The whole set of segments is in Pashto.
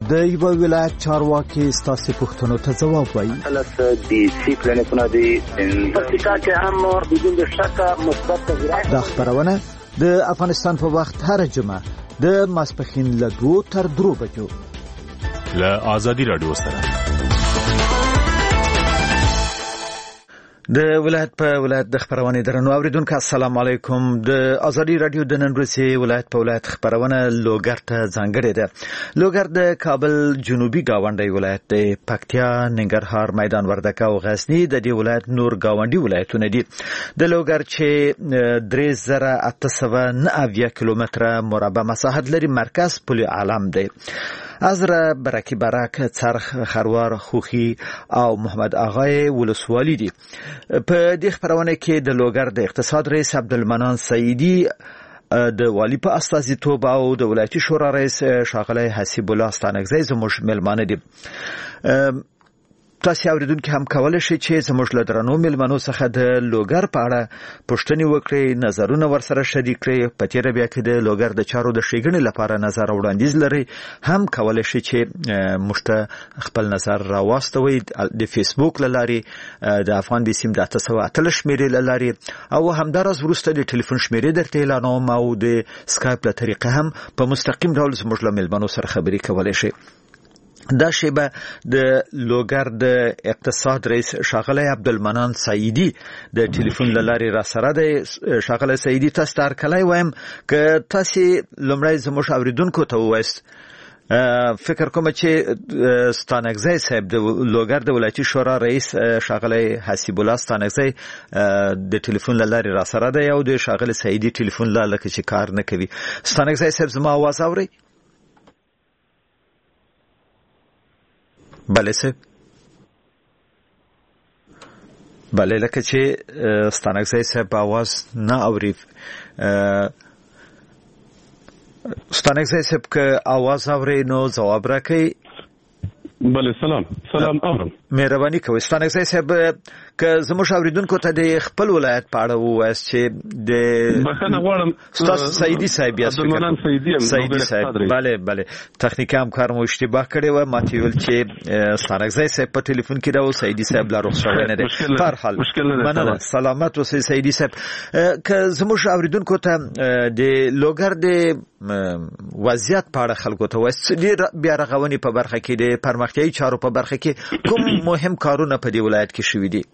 د یو ولایت چارواکي ستاسو پوښتنو ته ځواب وایي. دا خبرونه د افغانستان په وخت هر جمعه د ماسپښین له 2 تر 3 بجو له آزادي رادیو سره د ولایت په ولایت د خبرونه درنو اوریدونکو السلام علیکم. د آزادي رادیو د نن ورځې ولایت په ولایت خبرونه لوګر ته ځانګړې ده. لوګر د کابل جنوبي گاونډي ولایت د پکتیا، ننګرهار، میدان وردګ او غزنی د دې ولایت نور گاونډي ولایتونه دي. د لوګر چې 3809 کیلومتره مربع مساحت لري مرکز پل عالم دی. ازره برکی برک، څرخ، خروار، خوخي او محمد آغای ولسوالی دي. په دې خبرونه کې د لوګر د اقتصاد رئیس عبدالمنان سعیدی د والی په استازیتوب او د ولایتي شورا رئیس ښاغلی حسیب الله ستانکزی زموږ مېلمانه دي. تاسو اوریدونکو هم کولای شئ چې زموږ له درنو مېلمنو څخه د لوګر په اړه پوښتنې وکړئ، نظرونه ورسره شریک کړئ. په تیره بیا کې د لوګر د چارو د ښېګڼې لپاره نظر وړاندیز لرئ، هم کولای شئ چې موږ ته خپل نظر راواستوئ د فیسبوک له لارې، د افغان د سیم د 808 شمېرې له لارې، او همداراز وروسته د ټلیفون شمېرې درته اعلانوم او د سکایپ له طریقې هم په مستقیم ډول زموږ له مېلمنو سره خبرې کولای شئ. دا شیبه د لوګر د اقتصاد رئیس ښاغلی عبدالمنان سعیدی د ټلیفون له لارې را سره دی. ښاغلی سعیدی، تاسو ته هرکلی وایم. که تاسو لومړی زموږ اوریدونکو ته ووایاست، فکر کوم چې ستانکزی صاحب د لوګر د ولایتي شورا رئیس ښاغلی حسیب الله ستانکزی د ټلیفون له لارې را سره دی او د ښاغلی سعیدی ټلیفون لا لکه چې کار نه کوي. ستانکزی صاحب زما आवाज اورئ؟ بله صاحب، بله، لکه چې ستانکزی صاحب आवाज نه اوري. ستانکزی صاحب که आवाज اوري نو ځواب راکړئ. بله، سلام اورم. مهرباني کوئ. ستانکزی صاحب، که زموږ اوریدونکو ته د خپل ولایت په اړه ووایاست چې د بخښنه غواړم تاسو سعیدی صاحب یاست. عبدالمنان سعیدی صاحب، بله، تخنیکي همکار مو اشتباه کړی و. ماته ویل چې ستانکزی صاحب په ټلیفون کې راو، سعیدی صاحب لا رخصت نه دی. په هر حال مننه، سلامت اوسئ سعیدی صاحب. که زموږ اوریدونکو ته د لوګر د وضعیت په اړه خلکو ته وایي، ډېر بیا رغونې په برخه کې د پرمختیایي چارو په برخه کې کوم مهم کارونه په دې ولایت کې شوي دي؟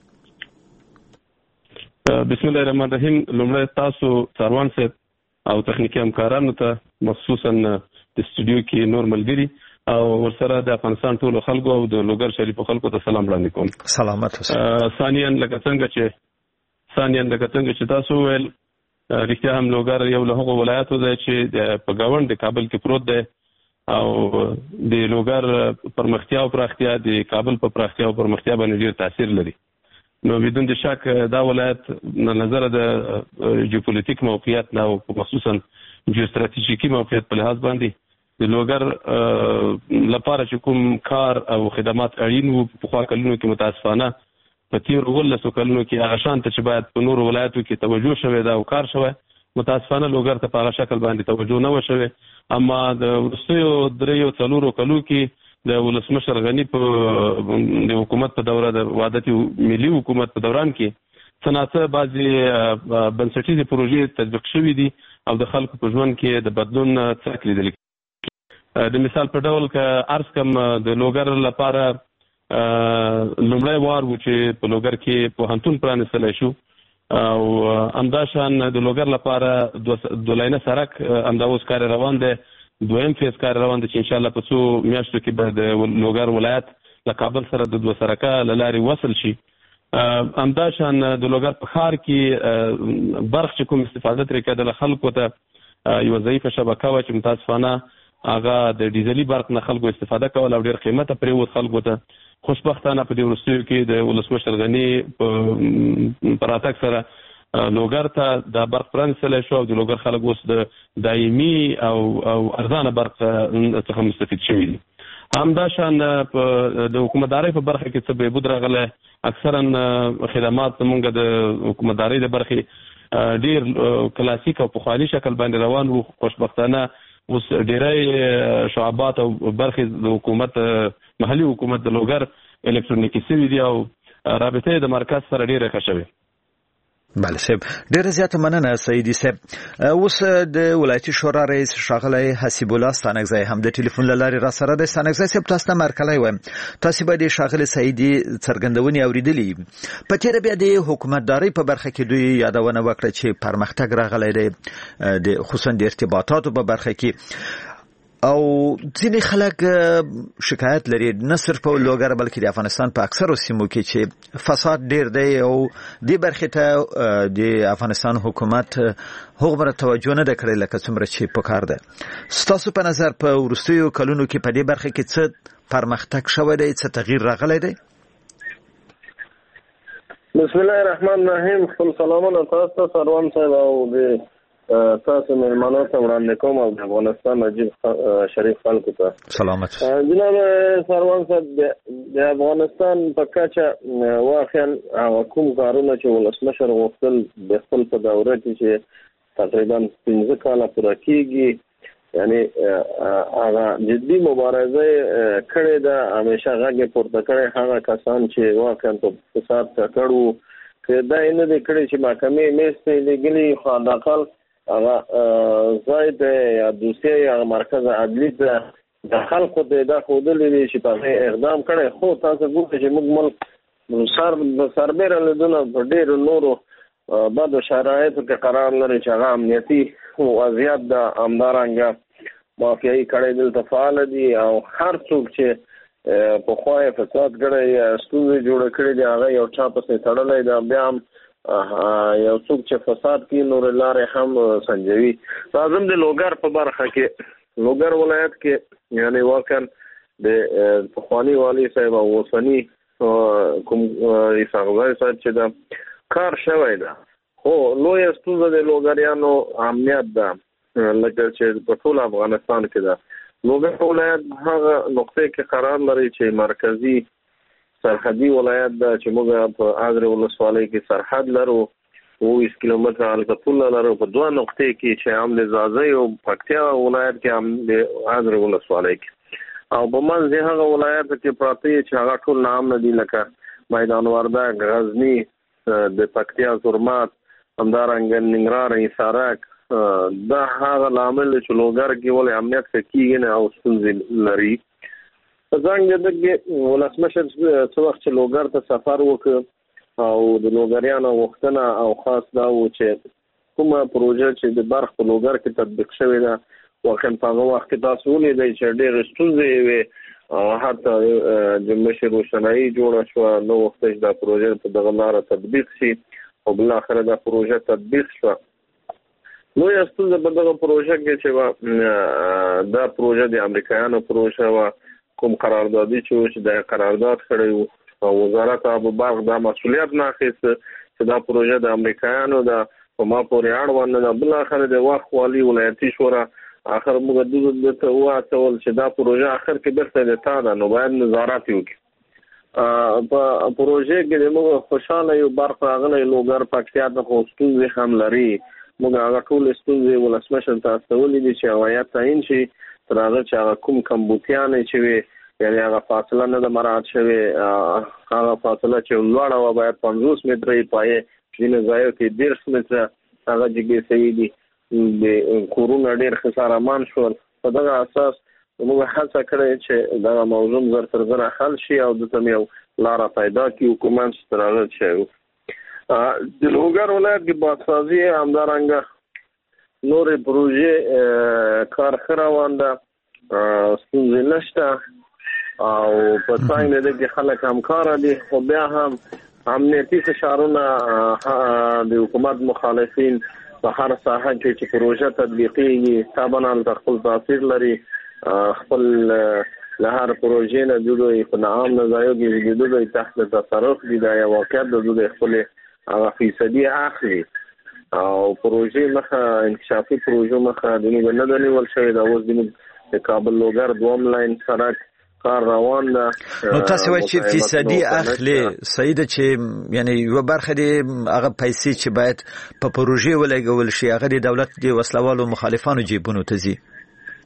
بسم الله الرحمن الرحیم. لومړی تاسو څاروان صاحب او تخنیکي همکارانو ته، مخصوصا د استودیو کې نور ملګري او ورسره د افغانستان ټولو خلکو او د لوګر شریفو خلکو ته سلام وړاندې کوم. سلامت اوسئ. ثانیاً لکه څنګه چې تاسو ویل، رښتیا هم لوګر یو له هغو ولایاتو دی چې په ګاونډ د کابل کې پروت دی او د لوګر پرمختیا او پراختیا د کابل په پراختیا او پرمختیا باندې ډېر تاثیر لري. نو بدون د شک دا ولایت نظر د جیوپولیټیک موقعیت نه او خصوصا جیوستراتیژیکي موقعیت په لحاظ باندې د لوګر لپاره چې کوم کار او خدمات اړین وو په خوا کلونو کې متاسفانه په تیرو 12 کلونو کې هغه شان ته چې باید په نورو ولایتو کې توجه شوی دا او کار شوی، متاسفانه لوګر ته په هغه شکل باندې توجه نه وشوي. اما د وروستیو 3-4 کلونو کې د ولسمشر غنی په د حکومت په دوره د وحدت ملي حکومت په دوران کې څنګه بعضي بنسټیزي پروژې تطبیق شوې دي او د خلکو په ژوند کې د بدلون څرک لیدل. د مثال په ډول که عرض کوم، د لوګر لپاره لومړی وار و چې په لوګر کې پوهنتون پرانیستلی شو او همداشان د لوګر لپاره دولینه سړک همدا اوس کار روان دی، دویم فیز کار روان دی چې انشاءالله په څو میاشتو کې به د لوګر ولایت له کابل سره د 2 سړکه له لارې وصل شي. همداشان د لوګر په ښار کې برق چې کوم استفاده ترې کېدله خلکو ته یوه ضعیفه شبکه وه چې متاسفانه هغه د ډیزلي برق نه خلکو استفاده کول او ډېر قیمته پرېوت خلکو ته. خوشبختانه په دې وروستیو کې د ولسمشر غني په راتګ سره لوګر ته د برق پرانیستلی شو او د لوګر خلک اوس د دایمي او ارزانه برق څخه مستفید شوي دي. همداشان د حکومتدارۍ په برخه کې څه بهبود راغلی، اکثرا خدمات زموږ د حکومتدارۍ د برخې ډېر کلاسیک او پخواني شکل باندې روان وو. خوشبختانه اوس ډیری شعبات او برخې د حکومت محلي حکومت د لوګر الکترونیکي سوي دي او رابطه د مرکز سره ډیره ښه شوې. بله صاحب ډیره زیاته مننه سیدي صاحب. اوس د ولایتي شورا رئیس ښاغلی حسیب الله ستانکزی هم د ټلیفون له لارې را سره دی. ستانکزی صاحب تاسو ته مرکلی وایم تاسو به د ښاغلي سیدي څرګندونې اورېدلي. په تېره بیا د حکومتدارۍ په برخه کې دوی یادونه وکړه چې پرمختګ راغلی دی د خصوصا د ارتباطاتو په برخه کې او ځینې خلک شکایت لري نه صرف په لوګر بلکې د افغانستان په اکثرو سیمو کې چې فساد ډیر دی او دې برخې ته د افغانستان حکومت هغومره توجه نه ده کړې لکه څومره چې پکار ده. ستاسو په نظر په وروستیو کلونو کې په دې برخه کې څه پرمختګ شوی دی، څه تغییر راغلی دی؟ بسم الله الرحمن الرحیم. خپل سلامونه تاسو ته سروان صاحب او د تاسو مېلمانو ته وړاندې کوم او د افغانستان عجیب شریف خلکو ته سلامت. جناب سروان صاحب د افغانستان په کچه واقعا کوم کارونه چې ولسمشر غوښتل د خپل په دوره کې چې تقریبا 15 کاله پوره کېږي یعنی هغه جدي مبارزه کړې ده، همیشه غږ پورته کړی هغه کسان چې واقعا په فساد کړو که دا نه دی کړی چې محکمې میستې لګلي خو حداقل هغه ځای ته یا دوسیه یا مرکز عدلي ته د خلکو ته دا ښودلي دي چې په اقدام کړی. خو تاسو ګورئ چې موږ ملک سربیره لیدونه په ډېرو نورو بدو شرایطو کې قرار لري چې هغه امنیتي وضعیت ده، همدارنګه مافیایي کړۍ دلته فعاله دي او هر څوک چې پخوا یې فساد کړی یا ستونزې جوړه کړې دي هغه یو چا پسې تړلی ده، بیا هم یو څوک چې فساد کوي نور لارې هم سنجوي. لازم د لوګر په برخه کې لوګر ولایت کې یعنی واقعا د پخواني والي صاحب او اوسني کوم اسحاق صاحب چې دا کار شوی ده خو لویه ستونزه د لوګریانو امنیت ده لکه چې په ټول افغانستان کې ده. لوګر ولایت هغه نقطې کې قرار لري چې مرکزی سرحدي ولایت ده چې موږ په اذر ولسوالۍ کې سرحد لرو 20 کیلومتره الکتول لرو په دوه نقطې کې چې هم د زازی او پکتیا ولایت کې هم د اذر ولسوالۍ کې او په منځ هغه ولایت کې پراته چې هغه ټول نام نه دي لکه میدان وردګ، غزنی، د پکتیا زرمات، همدارنګه ننګرهار، حصارک. دا هغه لامل چې لوګر کې ولې امنیت کېږي نه او ستونزې لري. څنګه دغه ولسمشر څو وخت چې لوګر ته سفر وکړ او د لوګریانو وختونه او خاص دا و چې کومه پروژه چې د برخ په لوګر کې تطبیق شوې ده واقعا په هغه وخت کې تاسو ولیدئ چې ډېرې ستونزې وې او حتی د مشر روشنایي جوړه شوه نو وخت چې دا پروژه په دغه لاره تطبیق شي او بالاخره دا پروژه تطبیق شوه. نو یې ستونزه په دغه پروژه کې چې دا پروژه د امریکایانو پروژه وه کوم قراردادي چې د قرارداد کړی او وزارت آب و برق دا مسؤلیت نه اخیسته چې دا پروژه د امریکایانو ده په ما پورې اړوند ده. بالاخره د وخت والي ولایتي شورا اخر موږ دته واچول چې دا پروژه اخر کې بیرته د تا ده نو باید نظارت وکړي. په پروژه کې موږ خوشاله یو برق راغلی لوګر پکتیا ته خو ستونزې هم لري. موږ هغه ټول ستونزې ولسمشر ته استولې دي چې هوایت تعیین شي تر هغه چې هغه کوم کمبوتیانې چې وي یعنی هغه فاصله نه ده مراعات شوې هغه فاصله چې لوړه وه باید 50 متره یې پایې ځینې ځایو کې 10 متره هغه جګې شوي دي. د کورونه ډېر خسارمان شول. په دغه اساس موږ هڅه کړې چې دغه موضوع زر تر زره حل شي او دلته یو لاره پیدا کړي حکومت چې تر هغه شي. د لوګر ولایت کې بادسازي همدارنګه نورې پروژې کار ښه روان ده، ستونزې نشته او په څنګه ده کې خلک همکاره دي خو بیا هم امنیتي فشارونه د حکومت مخالفین په هر ساحه کې چې پروژه تطبیقېږي طبعا خپل تاثیر لري. خپل له هر پروژې نه دوی په نام نه ځایو کې دوی تحت تصرف دي دا یو واقعیت د دوی خپل هغه فیصدي اخلي او پروژې مخه انکشافي پروژو مخه د نه د نیول شوی دا اوس د کابل لوګر دوم لاین سړک کار روان ده. نو تاسو وایئ چې فیصدي اخلي صحیح ده چې یعنی یو برخه دی هغه پیسې چې باید په پروژې ولګول شي هغه د دولت د وسلوالو مخالفانو جیبونو ته ځي.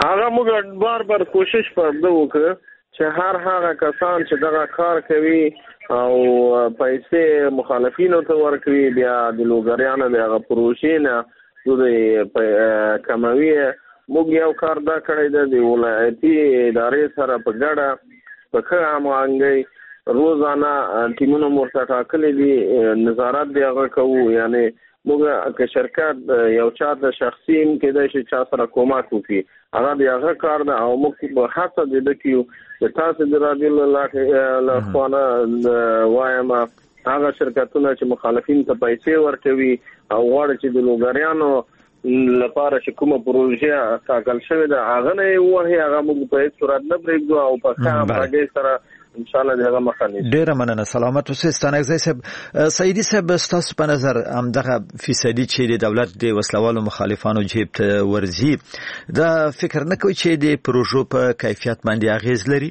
هغه موږ بار کوشش پرده وکړ چې هر هغه کسان چې دغه کار کوي او پیسې مخالفینو ته ورکوي بیا د لوګریانو دغه پروژې نه دوی کموي. موږ یو کار دا کړی د ولایتي ادارې سره په ګډه په ښه همغږۍ روزانه ټیمونه ورته ټاکلي دي، نظارت د هغه کوو. یعنی موږ که شرکت یو چا د شخصي کېدای شي چا سره کومک وکړي هغه د هغه کار ده او موږ په هڅه د کیو د تاسو د رادیو له خوانه وایم هغه شرکتونه چې مخالفین ته پیسې ورکوي او غواړي چې د لوګریانو لپاره چې کومه پروژه ټاکل شوې ده هغه نه وایي هغه موږ په هیڅ صورت نه پرېږدو او په کام راګي سره ان شاء الله دغه مخانه. ډیره مننه. سلامت اوسئ. ستانکزی صاحب، سیدی صاحب، تاسو په نظر همدغه فیصدي چې د دولت د وسلوالو مخالفانو جیب ته ورځي دا فکر نه کوي چې د پروژو په کیفیت باندې اغیز لري؟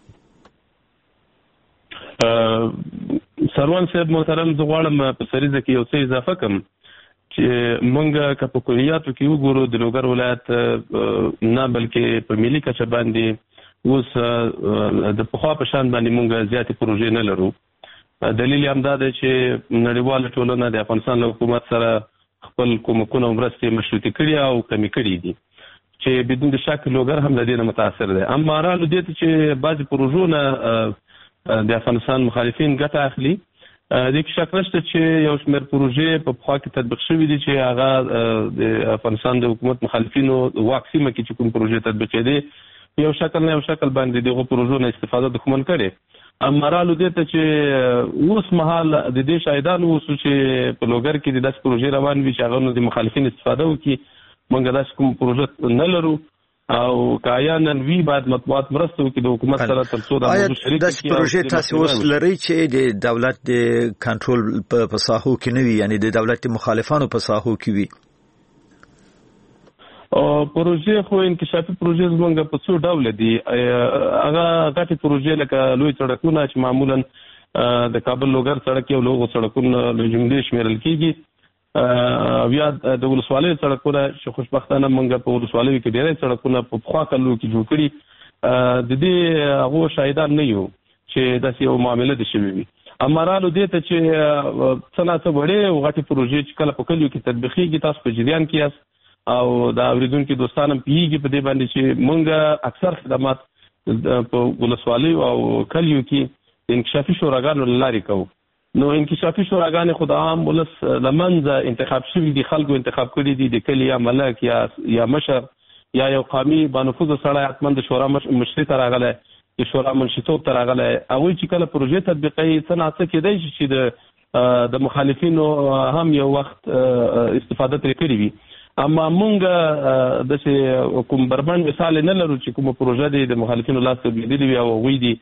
سروان صاحب محترم، زه غواړم په سریزه کې یو څه اضافه کوم چې مونږ که په کلیاتو کې وګورو د لوګر ولایت نه بلکې په ملي کچه باندې اوس د پخوا په شان باندې مونږ زیاتې پروژې نه لرو. دلیل هم دا دی چې نړیواله ټولنه د افغانستان له حکومت سره خپل کومکونه او مرستې مشروطې کړي او کمې کړي دي چې بدون د شک لوګر هم له دې نه متاثر دی. اما رالو دې ته چې بعضې پروژو نه د افغانستان مخالفین ګټه اخلي، دې کې شک نشته چې یو شمېر پروژې په پخوا کې تطبیق شوي دي چې هغه د افغانستان د حکومت مخالفینو واک سیمه کې چې کوم پروژې تطبیق کېدې یو شکل نه یو شکل باندې دغه پروژو نه استفاده دښمن کړي. اما رالو دې ته چې اوس مهال د دې شاهدان اوسو چې په لوګر کې د داسې پروژې روان وي چې هغه د مخالفین استفاده وکړي. موږ داسې کوم پروژه نه لرو او کایا نن وی بعد مطبوعات مرسته وکړي د حکومت سره تر څو د موضوع شریک داسې پروژې تاسو اوس لري چې د دولت د کنټرول په ساحو کې نه وي، یعنی د دولت مخالفانو په ساحو کې وي؟ پروژې خو انکشافي پروژې زمونږ په څو ډول دي. هغه غټې پروژې لکه لوی سړکونه چې معمولا د کابل لوګر سړک یو لوغو سړکونه له جملې شمیرل کېږي، بیا د ولسوالیو سړکونه چې خوشبختانه موږ په ولسوالیو کې ډېری سړکونه په پخوا کلو کې جوړ کړي، د دې هغو شاهدان نه یو چې داسې یو معامله دې شوې وي. اما رالو دې ته چې څه ناڅه وړې او غټې پروژې چې کله په کلیو کې تطبیقېږي، تاسو په جریان کې یاست او د اوریدونکو دوستانو پیږي په دې باندې چې مونږ اکثر خدمات په ولسوالیو او کلیو کې انکشافي شوراګانو لاري کوو. نو انکشافي شوراګانې خو د عام ولس لمنځه انتخاب شوي دي، خلکو انتخاب کړي دي، د کلي یا ملک یا مشر یا یو قومي بانفوذ سړی حتما د شورا مشري ته راغلی، د شورا منشیتوب ته راغلی. هغوی چې کله پروژې تطبیقوي څه ناڅه کېدای شي چې د مخالفینو هم یو وخت استفاده ترې کړې وي. اما مونږ داسې کوم بربند مثال نه لرو چې کومه پروژه دی د مخالفینو لاس ته لوېدلې وي او هغوی دي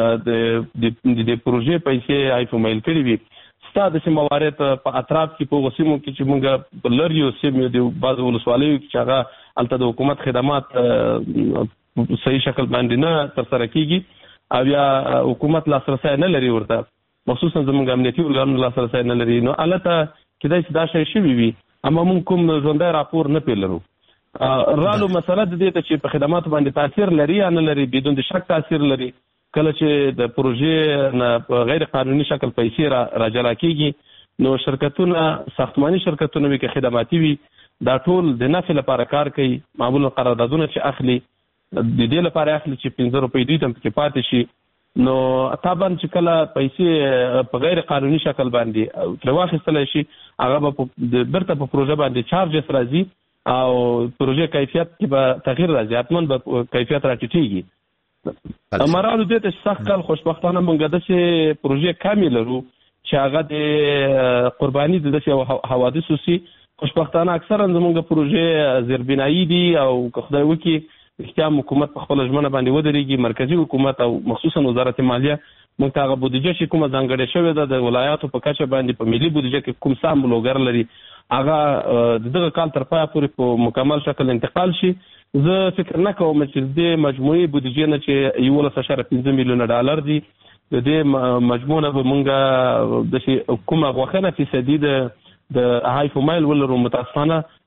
د پروژې پیسې آیفومیل کړي وي. ستا داسې موارد په اطراف کې په هغو سیمو کې چې مونږ په لرېو سیمو د بعضو ولسوالیو کې چې هغه هلته د حکومت خدمات صحیح شکل باندې نه ترسره کېږي او یا حکومت لاسرسی نه لري ورته، مخصوصا زموږ امنیتي ارګانونه لاسرسی نه لري، نو هلته کېدای شي دا شی شوي وي اما مونږ کوم ژوندی راپور نه پې لرو. رالو مسله د دې ته چې په خدماتو باندې تاثیر لري یا نه لري، بدون د شک تاثیر لري. کله چې د پروژې نه په غیر قانوني شکل پیسې راجلا کېږي نو شرکتونه، ساختماني شرکتونه وي که خدماتي وي، دا ټول د نفع لپاره کار کوي. معمولا قراردادونه چې اخلي د دې لپاره اخلي چې 15 روپۍ دوی ته پکې پاتې شي. نو طبعا چې کله پیسې په غیر قانوني شکل باندې ترې واخیستلی شي هغه به بیرته په پروژه باندې چارجز راځي او پروژې کیفیت کې به تغییر راځي، حتما به کیفیت راټیټېږي. مرالو دې ته سخت کال خوشبختانه مونږ داسې پروژې کمې لرو چې هغه د قرباني د داسې حوادثو سي. خوشبختانه اکثرا زمونږ پروژې زیربنایي دي او که خدای وکړي رښتیا حکومت په خپله ژمنه باندې ودرېږي، مرکزي حکومت او مخصوصا وزارت مالیه موږ ته هغه بودیجه چې کومه ځانګړې شوې ده د ولایاتو په کچه باندې په ملي بودیجه کې کوم سهم لوګر لري هغه د دغه کال تر پایه پورې په مکمل شکل انتقال شي. زه فکر نه کوم چې د مجموعي بودیجې نه چې 11.5 میلیونه ډالر دي د دې مجموع نه به مونږ داسې کومه غوښنه فیصدي د هایفومیل ولرو. متاسفانه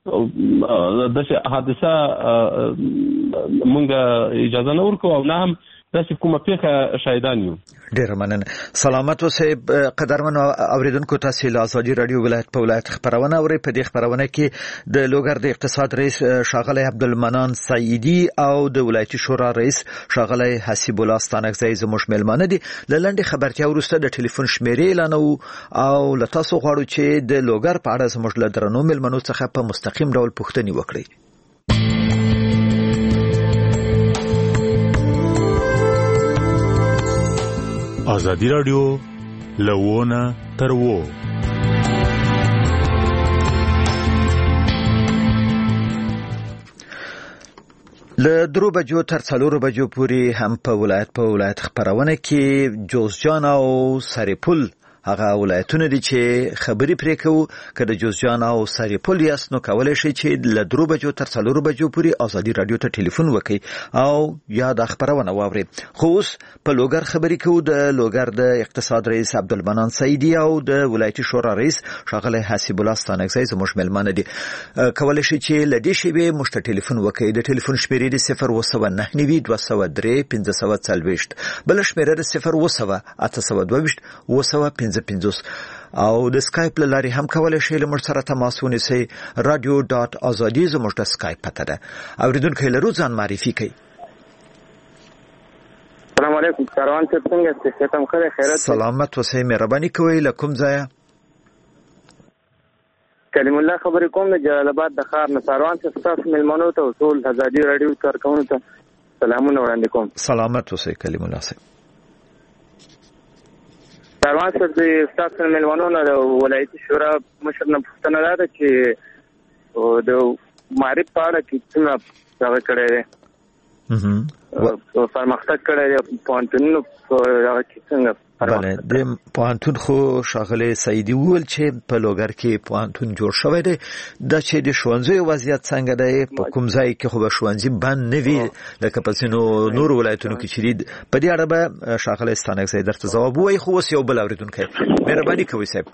د حادثه مونږ اجازه نه ورکو او نه هم داسې کومه پیښه شاهدان یو. ډیر مننه. سلامت اوسئ قدرمن اوریدونکو. تاسو له ازادي رادیو ولایت په ولایت خبرونه اورئ. په دې خبرونه کې د لوګر د اقتصاد رئیس ښاغلی عبدالمنان سعیدي او د ولایتي شورا رئیس ښاغلی حسیب الله ستانکزی زموږ میلمانه دي. له لنډې خبرتیا وروسته د ټلیفون شمیرې اعلانوو او له تاسو غواړو چې د لوګر په اړه زموږ له درنو میلمنو څخه په مستقیم ډول پوښتنې وکړئ. ازادي رادیو لوونه تر وو. له 3 بجو تر 4 بجو پورې هم په ولایت خبرونه کې جوزجان او سرپل هغه ولایتونه دي چې خبري پرې کوو. که د جوزجان او سرپل یاست نو کولای شئ چې له 3 بجو تر 4 بجو پورې ازادي رادیو ته ټلیفون وکړئ او یا د خبرونه واورئ. خو اوس په لوګر خبري کوو. د لوګر د اقتصاد رئیس عبدالمنان سعیدي او د ولایتي شورا رئیس ښاغلی حسیب الله ستانکزی زموږ میلمانه دي. کولای شئ چې له دې شیبې موږ ته ټلیفون وکړئ. د ټلیفون شمیرې د 029 203 540 بل شمیره د 0 822 او د سکایپ لاري هم کولای شئ له موږ سره تماس ونیسئ. radio.azadi زموږ د سکایپ پته ده. اوریدونکو لرو ځان معرفي کړئ. السلام علیکم. کاروان څه څنګه ستاسو تم خیر خیرات. سلامت اوسئ. مهرباني کوئ له کوم ځای؟ کلیم الله خبرې کوم د جلال آباد د ښار نه. کاروان څه تاسو ملمنو ته ټول ازادي رادیو کارکونکو ته سلامونه وړاندې کوم. سلامت اوسئ کلیم الله صاحب. کاروان څه تاسو ملمنو نه ولایتي شورا مشر نه پوښتنه ده چې د معرف په اړه کې څنګه څنګه کړی دی پرمختګ کړی دی پوهنتونونو هغه کې څنګه. بله د پوهنتون خو ښاغلی سعیدي وویل چې په لوګر کې پوهنتون جوړ شوی دی. دا چې د ښوونځیو وضعیت څنګه دی په کوم ځای کې خو به ښوونځي بند نه وي لکه په ځینو نورو ولایتونو کې چې دي. په دې اړه به ښاغلی ستانکزی درته ځواب ووایي. خو اوس یو بل اوریدونکی مهرباني کوئ صاحب.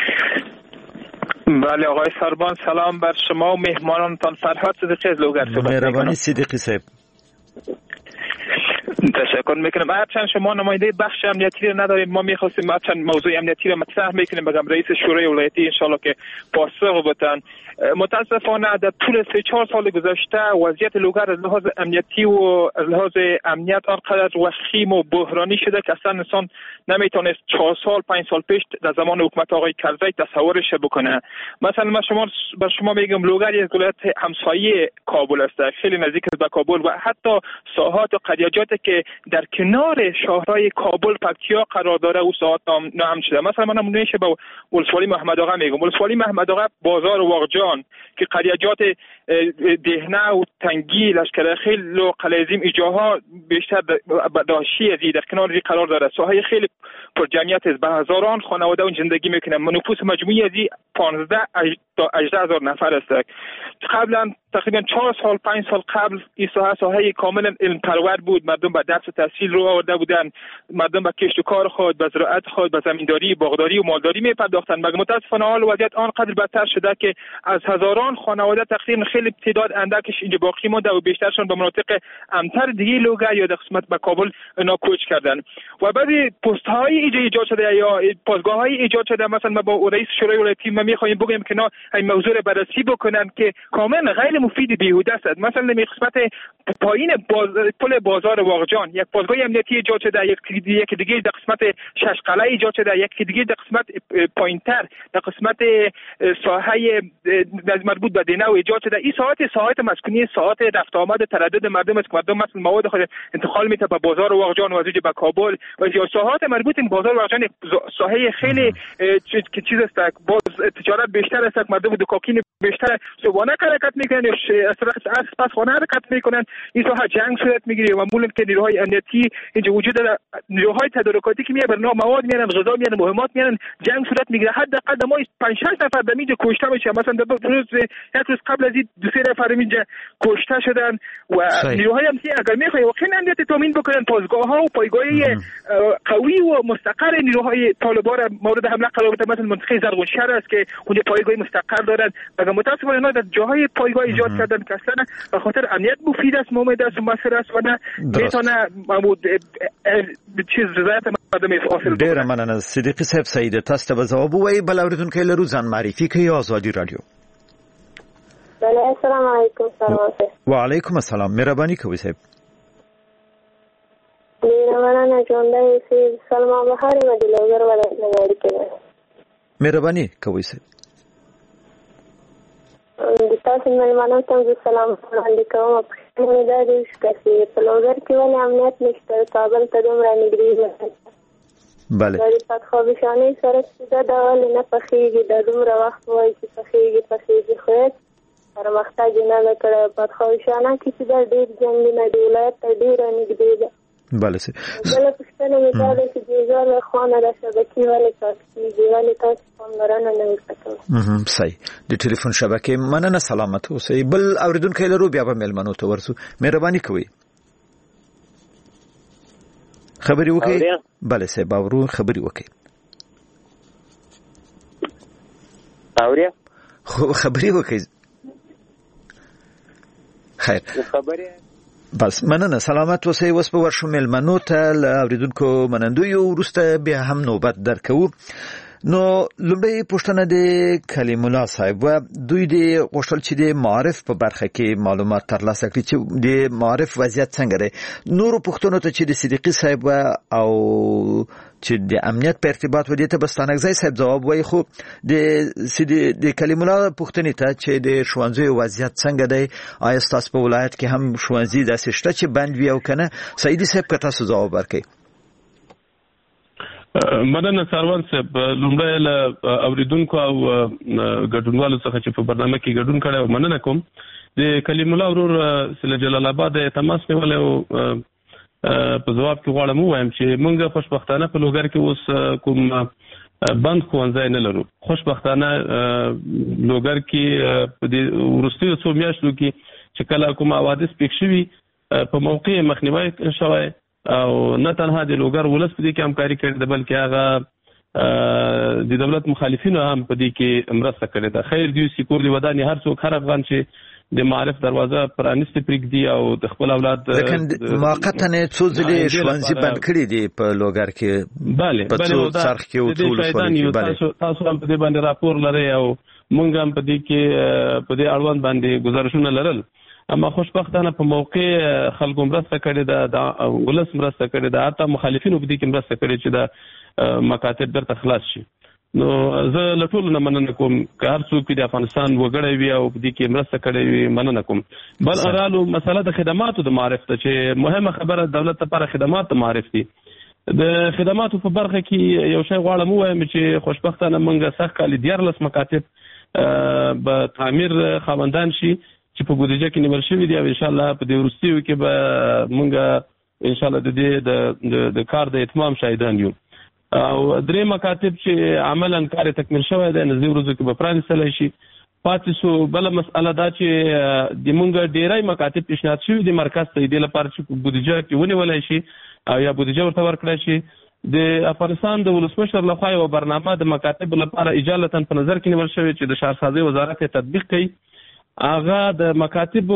بله آقای سربان سلام بر شما و مهمانانتان. فرهاد صدیقی از لوگر صحبت می‌کنم. مهربانی صدیقی صاحب. تشکر میکنم. هرچند شما نماینده بخش امنیتی رو نداریم ما میخواستیم هرچند موضوع امنیتی رو مطرح میکنیم بگم رئیس شورای ولایتی انشالله که پاسخ بدن. متاسفانه در طول 3-4 سال گذشته وضعیت لوگر از لحاظ امنیتی و از لحاظ امنیت آنقدر وخیم و بحرانی شده که اصلا انسان نمیتونست 4 سال 5 سال پیش در زمان حکومت آقای کرزی تصورش بکنه. مثلا من بر شما میگم لوگر یک ولایت همسایه کابل است، خیلی نزدیک است به کابل و حتی ساحات و قریاجاتی که در کنار شهرهای کابل پکتیا قرار داره او ساحات نام شده. مثلا من نمونه با ولسوالی محمد آقا میگم. ولسوالی محمد آقا بازار واقجان که قریاجات دهنه و تنگی لشکرخیل و قلعظیم ایجاها بیشتر داشتی ازی در کنار قرار داره. ساحه خیلی پر جمعیت است. به هزاران خانواده اون زندگی میکنن. نفوس مجموعی ازی 15 تا 18 هزار نفر است. قبلا تقریبا 4 سال 5 سال قبل این ساحه کاملا علم پرور بود. مردم به درس و تحصیل رو آورده بودن. مردم به کشت و کار خود، به زراعت خود، به زمینداری، باغداری و مالداری میپرداختن. مگر متاسفانه حال وضعیت آنقدر بدتر شده که از هزاران خانواده تقریبا خیلی تعداد اندکش اینجا باقی مونده و بیشترشون به مناطق امتر دیگه لوگر یا در قسمت به کابل اینا کوچ کردن. و بعضی پست های ایجاد شده یا پاسگاه های ایجاد شده. مثلا ما با رئیس شورای ولایتی ما میخوایم بگیم که این موضوع رو بررسی بکنن که کاملا غیر مفید بیهوده است. مثلا در قسمت پایین پل بازار واقجان یک پاسگاه امنیتی ایجاد شده، یک دیگه در قسمت ششقله ایجاد شده، یک دیگه در قسمت پایینتر در قسمت ساحه مربوط به دینه و ایجاد شده. این ساحات مسکونی، ساحات رفت آمد تردد مردم است که مردم مثلا مواد خود انتقال میته به بازار واقجان و از به کابل و یا ساحات مربوط به بازار واقجان ساحه خیلی چیز است. باز تجارت بیشتر است، مردم دکاکین بیشتر صبحانه حرکت میکنن یا پس خانه حرکت میکنن. این ساحه جنگ صورت میگیره و معمولا که نیروهای امنیتی اینجا وجود داره. نیروهای تدارکاتی که میبرن مواد میارن، غذا میارن، مهمات میارن، جنگ صورت میگیره. حداقل ما 5-6 نفر در اینجا کشته میشه. مثلا یک روز قبل از این دو سه نفر اینجا کشته شدن و نیروهای امنیتی اگر میخوای واقعا امنیت تامین بکنن پاسگاه ها و پایگاه قوی و مستقر نیروهای طالبان را مورد حمله قرار بدن. مثلا منطقه زرغونشهر است که اونجا پایگاه مستقر دارن، مگر متاسفانه اینا در جاهای پایگاه ایجاد کردن که اصلا به خاطر امنیت مفید است، مفید است و مسئله است و نه میتونه چیز رضایت مردم حاصل ډیر مننه صدیقی صاحب. سید تاسو ته جواب وایي. بل اوریدونکو لرو ځان معرفي کوي. آزادی رادیو. بله السلام علیکم. سلام. وعلیکم السلام. مهرباني کوي صاحب. ډیر مننه ژوندۍ سید سلمان بهار مدلوګر ولایت نه اړیکه. مهرباني کوي صاحب. د تاسو مېلمانو ته سلام وړاندې کوم. په دا د شکایت په لوګر کې ولې امنیت نشته؟ کابل ته دومره نږدې ده. بله. د پاتخابشانې سره چې دا ولې نه پخېږي؟ د دومره وخت وایي چې پخېږي خو پرمختګ نه وکړ. پاتخابشانه کې چې دا ډېر جنګونه د ولایت ته ډېره نږدې ده. بله سي. بله پوښتنه مې دا ده چې د وزارت خوانه د شبکې ولې کاټېږي؟ ولې تاسو پاملرنه نه ورته کوئ؟ صحیح. د ټلیفون شبکې مننه. سلامت اوسئ. بل اوریدونکی لرو بیا به میلمنو ته ورسو. مهرباني کوئ خبرې وکړئ. بله صاحب باورو خبرې وکړئ. خبرې وکړئ. خیر بس مننه. سلامت اوسئ. اوس به ورشو میلمنو ته له اوریدونکو منندویو وروسته بیا هم نوبت درکوو. نو لومړی پوښتنه د کلیم الله صاحب و. دوی د غوښتل چې د معارف په برخه کې معلومات ترلاسه کړي چې د معارف وضعیت څنګه دی. نورو پوښتنو ته چې د صدیقي صاحب او چې د امنیت په ارتباط ودی ته بستانګزی صاحب جواب وایي، خو د کلیم الله پوښتنې ته چې د ښوونځیو وضعیت څنګه دی، آیا ستاسو په ولایت کې هم ښوونځي داسې شته چې بند وي او کنه؟ سعیدي صاحب که تاسو جواب ورکړئ. مننه سروان صاحب. لومړی له اوریدونکو او ګډونوالو څخه چې په برنامه کې ګډون کړی او مننه کوم. د کلیم الله ورور سله جلال آباد تماس نیولی او په جواب کې غواړم ووایم چې موږ خوشبختانه په لوګر کې اوس کوم بند ښوونځی نه لرو. خوشبختانه لوګر کې په دې وروستیو څو میاشتو کې چې کله کوم حوادث پیښ شوي په موقع مخنیوی شوی او نه تنها د لوګر ولس په دې کې همکاري کړې ده بلکې هغه د دولت مخالفینو هم په دې کې مرسته کړې ده. خیر دی سکور دی ودانې هر څوک هر افغان چې د معارف دروازه پرانیستې پرېږدي او د خپل اولاد موقتا څو ځلې ښوونځي بند کړي دي په لوګر کې. بله په څو څرخ کې او ټول تاسو هم په دې باندې راپور لرئ او موږ هم په دې کې په دې اړوند باندې ګزارشونه لرل. اما خوشبختانه په موقع خلکو مرسته کړې ده، د ولس مرسته کړې ده، حتی مخالفینو په دې کې مرسته کړې چې د مکاتب درته خلاص شي. نو زه له ټولو نه مننه کوم که هر څوک د افغانستان وګړی وي او په دې کې مرسته کړې وي، مننه کوم. بل ارالو مسله د خدماتو د معرف ته چې مهمه خبره دولت لپاره خدمات د معرف دي. د خدماتو په برخه کې یو شی غواړم ووایم چې خوشبختانه موږ سخت کال 14 مکاتب به تعمیر خاوندان شي چې په بودیجه کې نیول شوی دی او ان شاء الله په دې وروستیو کې به موږ ان شاء الله د دې د کار د اتمام شاهدان یو. او درې مکاتب چې عملاً کار تکمیل شوی دی نږدې ورځو کې به پرانیستلی شي. پاتې سو بله مسئله دا چې د موږ ډیری مکاتب پیشنهاد شوي دي مرکز ته دې لپاره چې په بودیجه کې ونیولی شي او یا بودیجه ورته ورکړی شي. د افغانستان د ولسمشر لخوا یوه برنامه د مکاتبو لپاره اجالتا په نظر کې نیول شوې چې د ښارسازۍ وزارت یې تطبیق کوي. هغه د مکاتبو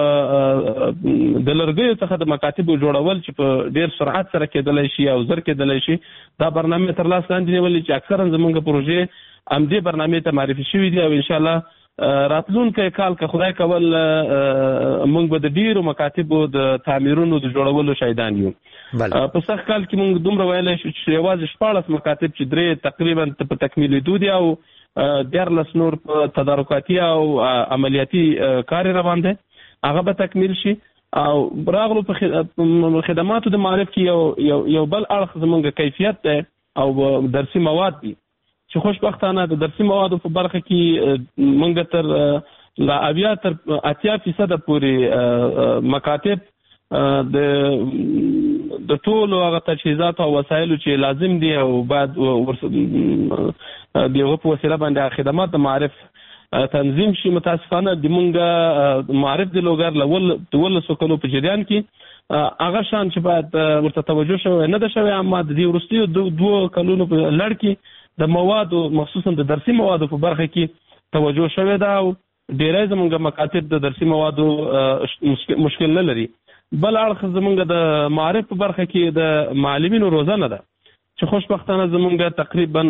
د لرګیو څخه د مکاتبو جوړول چې په ډیر سرعت سره کېدلی شي او زر کېدلی شي، دا برنامې تر لاس لاندې نیولې چې اکثرا زموږ پروژې همدې برنامې ته معرفي شوي دي او انشاءالله راتلونکی کال که خدای کول موږ به د ډیرو مکاتبو د تعمیرونو د جوړولو شاهدان یو. په سخت کال کې موږ دومره ویلی شو چې یوازې 14 مکاتب چې 3 تقریبا په تکمیلېدو دي او 14 نور په تدارکاتي او عملیاتي کار روان دی، هغه به تکمیل شي. او راغلو په خدماتو د معرف کې یو بل اړخ زموږ کیفیت دی او درسي مواد دي چې خوشبختانه د درسي موادو په برخه کې موږ تر 80% پورې مکاتب د ټولو هغه تجهیزات او وسایلو چې لازم دي او باید دغه په وسیله باندې خدمات د معرف تنظیم شي. متاسفانه د مونږ معرف د لوګر لول سکلو په جریان کې هغه شان چې باید ورته توجه شوی نه ده شوی، اما د دې وروستیو 2 کلونو په لړ کې د موادو مخصوصا د درسي موادو په برخه کې توجه شوی ده او ډیری زمونږ مکاتب د درسي موادو مشکل نه لري. بل اړخ زمونږ د معرف په برخه کې د معلمینو روزنه ده چې خوشبختانه زمونږ تقریبا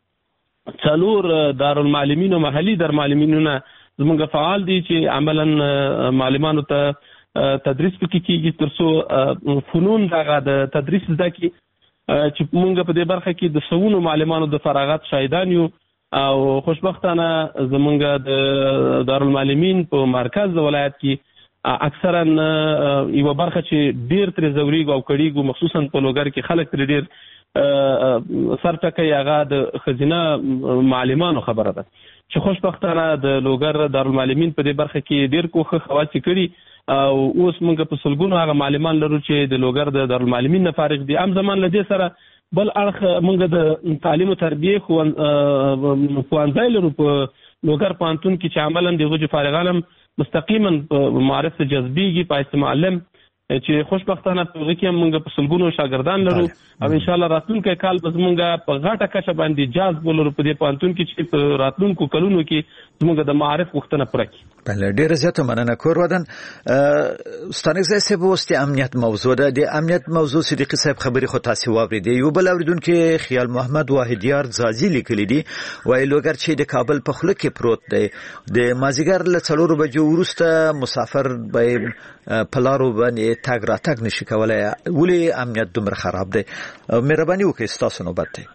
4 دارالمعلمین او محلي دارالمعلمینونه زمونږ فعال دي چې عملاً معلمانو ته تدریس پکې کیږي ترڅو فنون دغه د تدریس زده کی چې مونږ په دې برخه کې د سونو معلمانو د فراغت شاهدان یو او خوشبختانه زمونږ د دارالمعلمین په مرکز ولایت کې اکثرا یو برخه چې ډیر تر زوريګو او کړيګو مخصوصا په لوګر کې خلک تر ډیر سرټکه هغه د خزینه معلمانو خبره ده چې خوشبختانه د لوګر دارالمعلمین په دې برخه کې ډیر کوخه خواصي کړي او اوس موږ په سلګونو هغه معلمان لرو چې د لوګر د دارالمعلمین نه فارغ دي. ام زمان لدې سره بل اړخ موږ د تعلیم او تربیه ښوونځي لرو په لوګر پوهنتون کې چې عملاً دغه فارغان مستقیما معرف جذبيږي په معلم چې خوشبختانه په هغه کې موږ په سلګونو شاګردان لرو او ان شاء الله راتلونکي کال به موږ په غاټه کچه باندې جذب ولرو په دې پوهنتون کې چې په راتلونکو کلونو کې موږ د معرف غوښتنه پوره کړو. بله ډیره زیاته مننه کور ودان. ستانک صاحب اوس د امنیت موضوع ده. د امنیت موضوع صدیقی صاحب خبري خو تاسو واوریدي. یو بل اوریدونکو خیال محمد واحدیار زازی لیکلی دی وای لوګر چې د کابل په خوله کې پروت دی د مازیګر له 4 بجو وروسته مسافر به پلارو باندې تاګ راتګ نشي کولای. ولې امنیت دومره خراب دی؟ مهرباني وکړئ تاسو نوبت دی.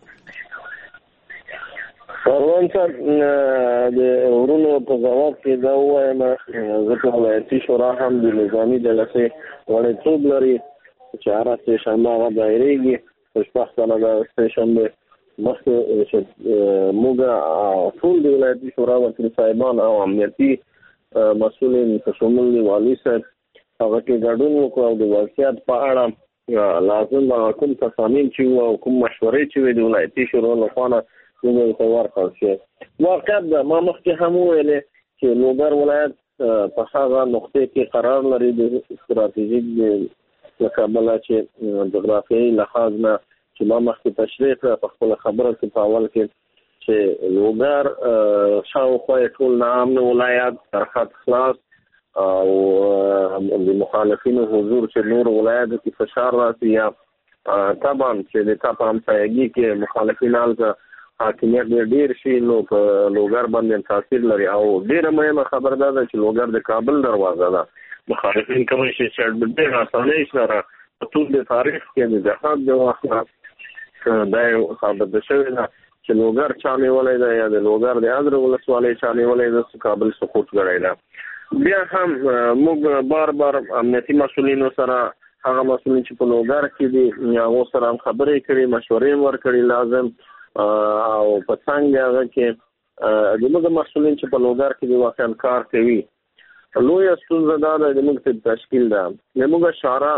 روان صاحب د ورونو په ځواب کې دا وایم زه ولایتي شورا هم د نظامي جلسې وړاندیز لري چې هر څه شامل دایریږي. خوشبختانه دا سټیشن مخکې چې موږ ټول د ولایتي شورا وکیل صاحبان او امنیتي مسؤلین په شمول دی والي صاحب هغه کې ګډون وکړو او د واقعیت په اړه لازم کوم تصامیم چې او کوم مشورې چې د ولایتي شورا لخوا موږ ته ورکړل شي. واقعیت ما مخکې هم ویلې چې لوګر ولایت په هغه نقطه کې قرار لري د استراتیژیک د کابل چې جغرافیایي لحاظ نه چې ما مخکې تشریح کړ په خپل خبره کې په اول کې چې لوګر شاوخوا ټول نام ولایت سرحد خلاص او د مخالفینو حضور چې نور ولایت کې فشار راځي یا طبعا چې د تاسو هم سایګي کې مخالفین الګ حاکمیت ډیر شي نو په لوګر باندې تاثیر لري او ډیره مهمه خبر ده چې لوګر د کابل دروازه ده. مخالفین کوم شي چې ډېر اسانه سره په ټول د تاریخ کې د جهاد د وخت دا یو ثابت شوی ده چې لوګر چانه ولې ده یا د لوګر د اندر ولسوالۍ چانه ولې ده کابل سقوط کړی ده. بیا هم موږ بار امنیتي مسؤلینو سره هغه مسؤلین چې په لوګر کې دي هغه سره خبرې کړې مشورې ورکړې لازم او په څنګه هغه کې دغه مسؤلین چې په لوګر کې د واقعا کار کوي لوی ستونزه ده د موږ تشکیل ده موږ شارع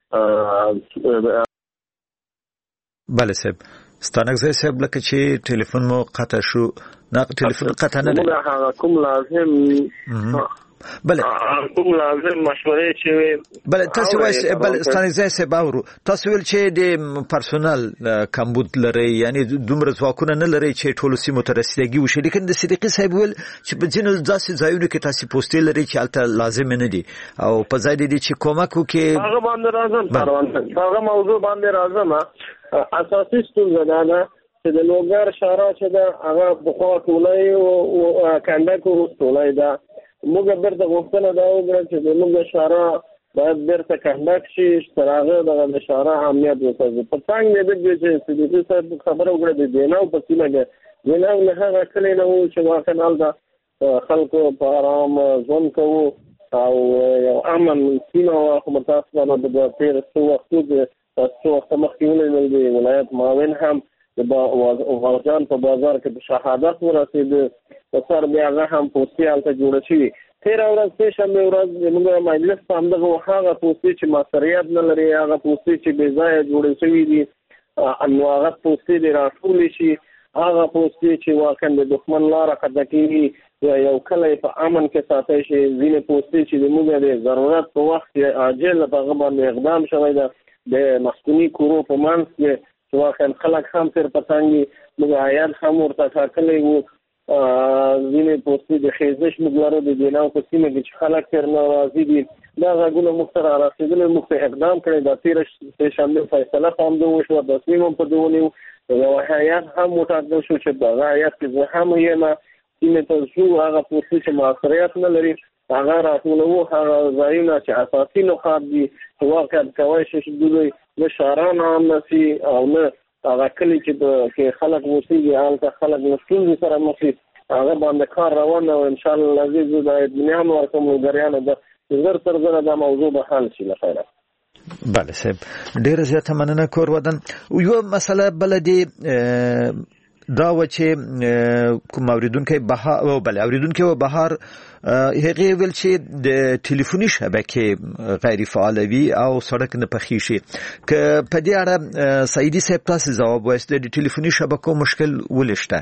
بله صاحب ستانک صاحب لکه چې ټلیفون مو قطع شو نه ټلیفون قطع نه ده هغه کوم لازم بله کوم لازم مشورې چې بله تاسو وایي بله ستانک صاحب باور تاسو ویل چې د پرسونل کمبود لري یعنی دومره ځواکونه نه لري چې ټول سیمو ته رسیدګي وشي لیکن د صدیقي صاحب ویل چې په ځینو داسې ځایونو کې تاسو پوسټې لري چې البته لازم نه دي او په ځای دي چې کومک وکړي هغه باندې راځم هغه موضوع باندې راځم. اساسي ستونزه ده چې د لوګر شارع چې ده هغه بخوا ټولای او کنده کو ټولای ده موږ برته غوښتنه دا وکړه چې موږ شارع باید برته کنډک شي ترغه د شارع اهمیت وساتي. په څنګه دې چې صدیقي صاحب خبره وکړه د دیناو په سیمه کې دیناو نه هغه کلی نه وو چې واقعا د خلکو په آرام ژوند کوو او یو امن سیمه او متاسفانه د تیر څو وخت مخکې ولې د ولایت معاون هم د وازان په بازار کې د شهادت ورسېد په سر بیا هغه هم پوسټي حالت جوړ شي. تیر ورځ په شنبه ورځ موږ مجلس په همدغه هغه پوسټي چې ماستریات نه لري هغه پوسټي چې بې ځای جوړ شوی دي نو هغه پوسټي د راټول شي هغه پوسټي چې واقعا د دښمن لاره قطع کوي یو کله په امن کې ساتي شي ځینې پوسټي چې د موږ د ضرورت په وخت عاجل په غوښتنه اقدام شوی ده د مسکونی کورو په منځ کې چې واقعا خلک هم تر پتانګي موږ آیات هم ورته ټاکلي وو ځینې پوسټي د خیزش مګلارو د دیناو په سیمه کې چې خلک تر ناراضي دي دا غوښنه مختار راسیدل مخ اقدام کړی د تیر شامل فیصله هم دوه شو د سیمه په دونیو یو حیات هم متعدد شو چې دا حیات کې هم یې سیمه ته شو هغه پوسټي چې موثریت نه لري هغه راټولو هغه ځایونه چې اساسي نقاط دي واقعا کوي چې دوی د شهرانو هم نسی او نه هغه کلی چې خلک موسیقي حالت خلک مسلمان سره مخې هغه باندې کار روان او ان شاء الله عزیز د دنیا نو کوم غریانه د زر تر زر د موضوع به حل شي لخيره. بله صاحب ډیر زیاته مننه کور ودان یو مسله بلدي دا و چې کوم اوریدونکو بهار هغه ویل چې د ټلیفوني شبکې غیر فعال وي او سړک نه پخې شي ک په دې اړه سعیدی صاحب تاسو جواب وایسته د ټلیفوني شبکو مشکل ولشته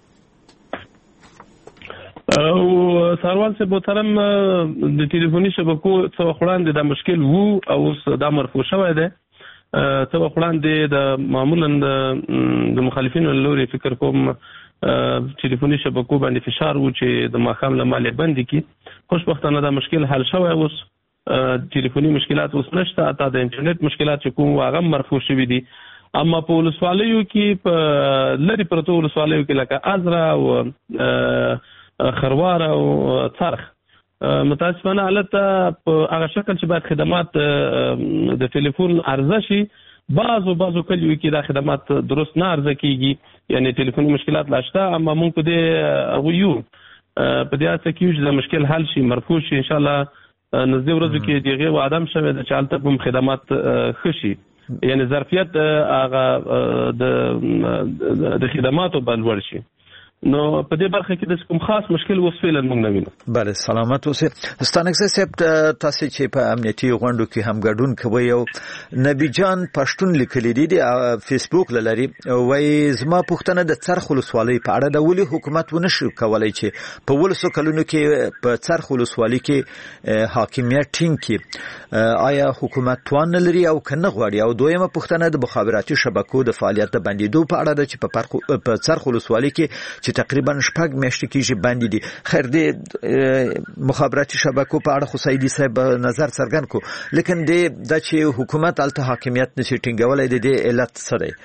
او سروال سے محترم د ټلیفوني شبکو څو خړاند د مشکل وو او دا مرفوع شوی دی څو خړاند د معمولا د مخالفینو لوري فکر کوم ټلیفوني شبکو باندې فشار وو چې د ماخام لماله بندي کی خوشبختانه دا مشکل حل شوی اوس ټلیفوني مشکلات اوس نشته اته د انټرنیټ مشکلات چې کوم واغه مرفوع شوی دي اما په ولسوالیو کې په لری پرتو ولسوالیو کې لکه ازرا او خروار او څرخ متاسفانه حالت په هغه شکل چې باید خدمات د ټلیفون عرضه شي بعضو کلیو کې دا خدمات درست نه عرضه کیږي یعنی ټلیفوني مشکلات لاشته اما مونږ په دې غویو په دې اساس کې چې مشکل حل شي مرفوع شي ان شاء الله نږدې ورځو کې دغه وعده شوه د چالت کوم خدمات خشي یعنی ظرفیت هغه د خدماتو بلور شي نو په دې برخه کې د کوم خاص مشکل وسفیل موږ نه وینو. بله سلامت اوسه ستانکزه صاحب تاسو چې په امنیتي غونډو کې هم ګډون کوي او نبی جان پښتون لیکلي دي د فیسبوک لري وای زما پښتنه د څرخ ولسوالۍ په اړه د ولي حکومت ونشو کولای چې په ولسو کلونو کې په څرخ ولسوالۍ کې حاکمیت ټینګ کړي آیا حکومت توان لري او کنه غواړي او دویمه پښتنه د مخابراتي شبکو د فعالیت بندیدو په اړه د چې په څرخ ولسوالۍ کې تقریبا شپږ میاشتې کېږي باندې دي خیر دې مخابراتي شبکو په اړه خو سعیدی صاحب نظر څرګند کو لیکن د چې حکومت الته حاکمیت نشي ټینګولای د دې علت څه دی؟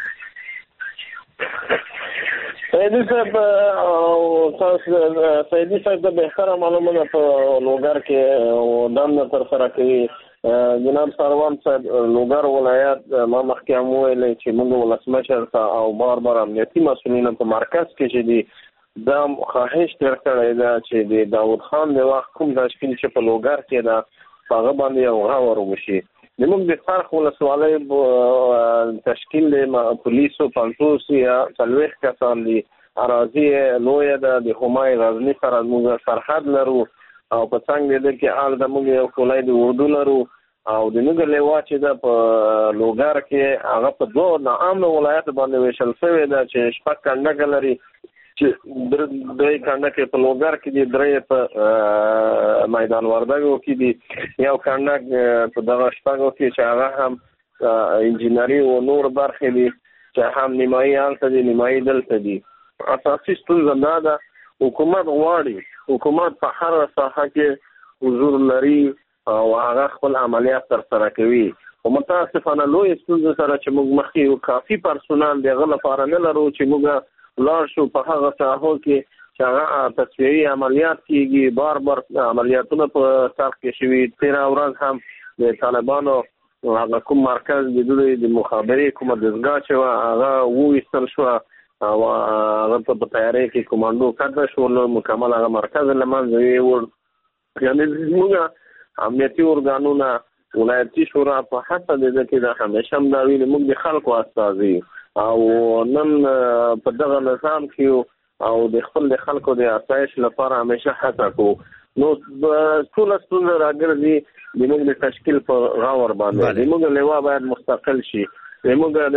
سعیدی صاحب د بهتره معلومه په لوګر کې دم تر سره کوي جناب سروان صاحب لوګر ولایت ما مخکې هم ویل چې موږ ولسمشر او بار امنیتي مسؤلین په مرکز کې چې دي دا خواهش تر کړی دا چې د داود خان د وخت کوم تشکیل چې په لوګر کې دا هغه باندې یو غاور وشي موږ د څرخ ولسوالۍ تشکیل د پولیسو 500 یا 40 کسان دي اراضي لوی د همای غزنی سره موږ سرحد لرو او په څنګه دې کې حال د موږ یو کولای د اردو لرو او د موږ لیوا چې د لوګر کې هغه په دوه نام ولایت باندې وشل شوی دا چې شپږ کنده لري چې درې کنده کې په لوګر کې دي درې په میدان وردګو کې دي یو کنده په دغه شپږو کې چې هغه هم انجینری او نور برخې دي چې هم نیمایي حالت دي نیمایي دلته دي اساسي ستونزه دا حکومت غواړي حکومت په هر ساحه کې حضور لري او هغه خپل عملیات تر سره کوي او متاسفانه لوی ستونزه سره چې موږ مخکې یو کافي پرسونال دغه لپاره نه لرو چې موږ لار شو په هغه ساحو کې چې هغه تصویري عملیات کیږي بار عملیاتونه په سر کې شوي 13 ورځ هم د طالبانو هغه کوم مرکز د مخابري کومه دزګاه چې هغه وېستل شو او هغه په تیاری کې کمانډو کډه شو مکمل هغه مرکز لمنځه ور یعنی موږ امنیتي ارګانونه ولایتي شورا په حتی د کې دا همیشه دا ویل موږ د خلکو استازي او نن په دغه نظام کې او د خپل خلکو د آسایش لپاره همیشه هڅه کوو نو ټول ستونزې راګرځي د موږ د تشکیل په غاور باندې د موږ لیوا باید مستقل شي زموږ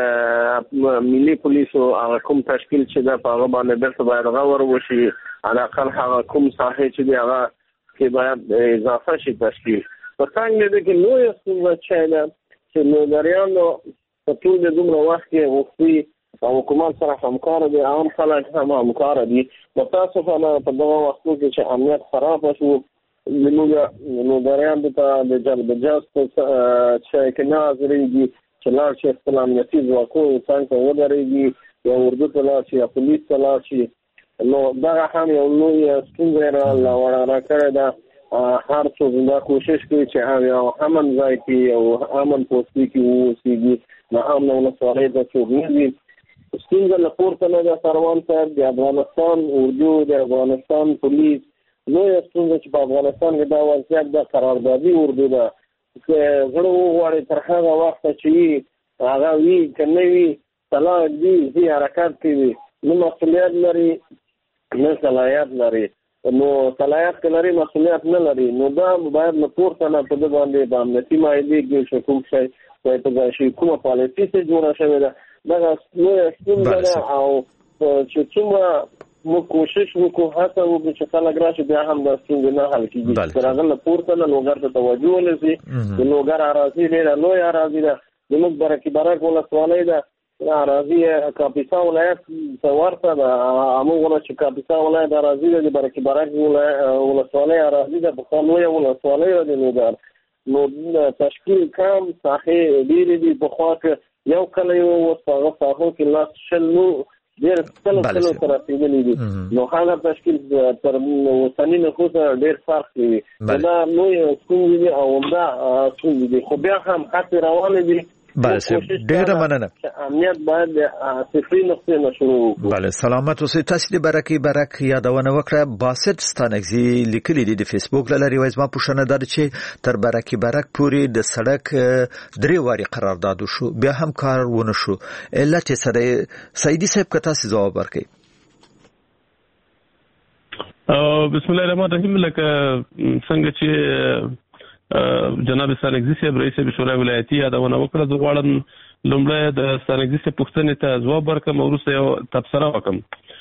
د ملي پولیسو هغه کوم تشکیل چې دا په هغه باندې درته باید غور وشي علاقه هغه کوم ساحه چې دی هغه کې باید اضافه شي تشکیل په څنګه دې کې نو یو څه چې لوګریانو په ټول د دومره وخت کې وختي او حکومت سره همکار دي عام خلک هم همکار دي متاسفانه په دغه وختو کې چې امنیت خراب شو زموږ لوګریان د جبهه چې کې ناظرېږي چې لار چې خپل امنیتي ځواکونو څنګه ودرېږي یا اردو ته لاړ شي یا پولیس ته لاړ شي نو دغه هم یو لوی ستونزه راکړې ده هر څوک دا کوشش کوي چې یو امن ځای کې او امن پوسټ کې اوسېږي نو امن ولسوالۍ ته څوک نه دي ستونزه له پورته نه ده سروان صاحب د افغانستان اردو د افغانستان پولیس نو یو ستونزه چې په افغانستان کې دا وضعیت د قراردادي اردو ده چې زړه وغواړي تر هغه وخته چې هغه وي که نه وي طلاق دي زی حرکت کوي نو مسؤلیت لري نه صلاحیت لري نو صلاحیت که لري مسؤلیت نه لري نو دا باید له پورته نه په ده باندې په امنیتي معاهدې کې چې کوم شی باید په ځای شي کومه پالیسي چې جوړه شوې ده دغه لویه ستونزه ده او چې څومره موږ کوشش وکړو هڅه وکړو چې خلک راشي بیا هم دا ستونزې نه حل کېږي تر هغه له پورته نه لوګر ته توجه ونیسي د لوګر اراضي ډېره لویه اراضي ده زموږ برکي برک ولسوالۍ ده اراضي کاپیسا ولایت ورته ده همغونه چې کاپیسا ولایت اراضي ده د برکي برک ولسوالۍ اراضي ده پخوا لویه ولسوالۍ ده د لوګر نو تشکیل کم ساحې ډېرې دي پخوا که یو کلی و اوس په هغه ساحو کې لاس شل نو ډېر کلو ته رسېدلي دي نو هغه تشکیل تر اوسني نفوس ډېر فرق کوي دا لوی ستونزې دي او همدا ستونزې دي خو بیا هم هڅې روانې دي بله صاحب ډېره مننه امنیت باید صفري نقطې نه شروع وکړو بله سلامت اوسئ تاسې د برکي برک یادونه وکړه باسط ستانکزي لیکلي دي د فیسبوک له لارې وایي زما پوښتنه دا ده چې تر برکي برک پورې د سړک 3 وارې قرارداد وشو بیا هم کار ونه شو علت یې څه دی سعیدي صاحب که تاسې ځواب ورکړئ بسم الله الرحمن الرحیم لکه څنګه چې جناب ستانکزي صاحب رئیس شورای ولایتي یادونه وکړه زه غواړم لومړی د ستانکزي صاحب پوښتنې ته ځواب ورکړم او وروسته یو تبصره وکړم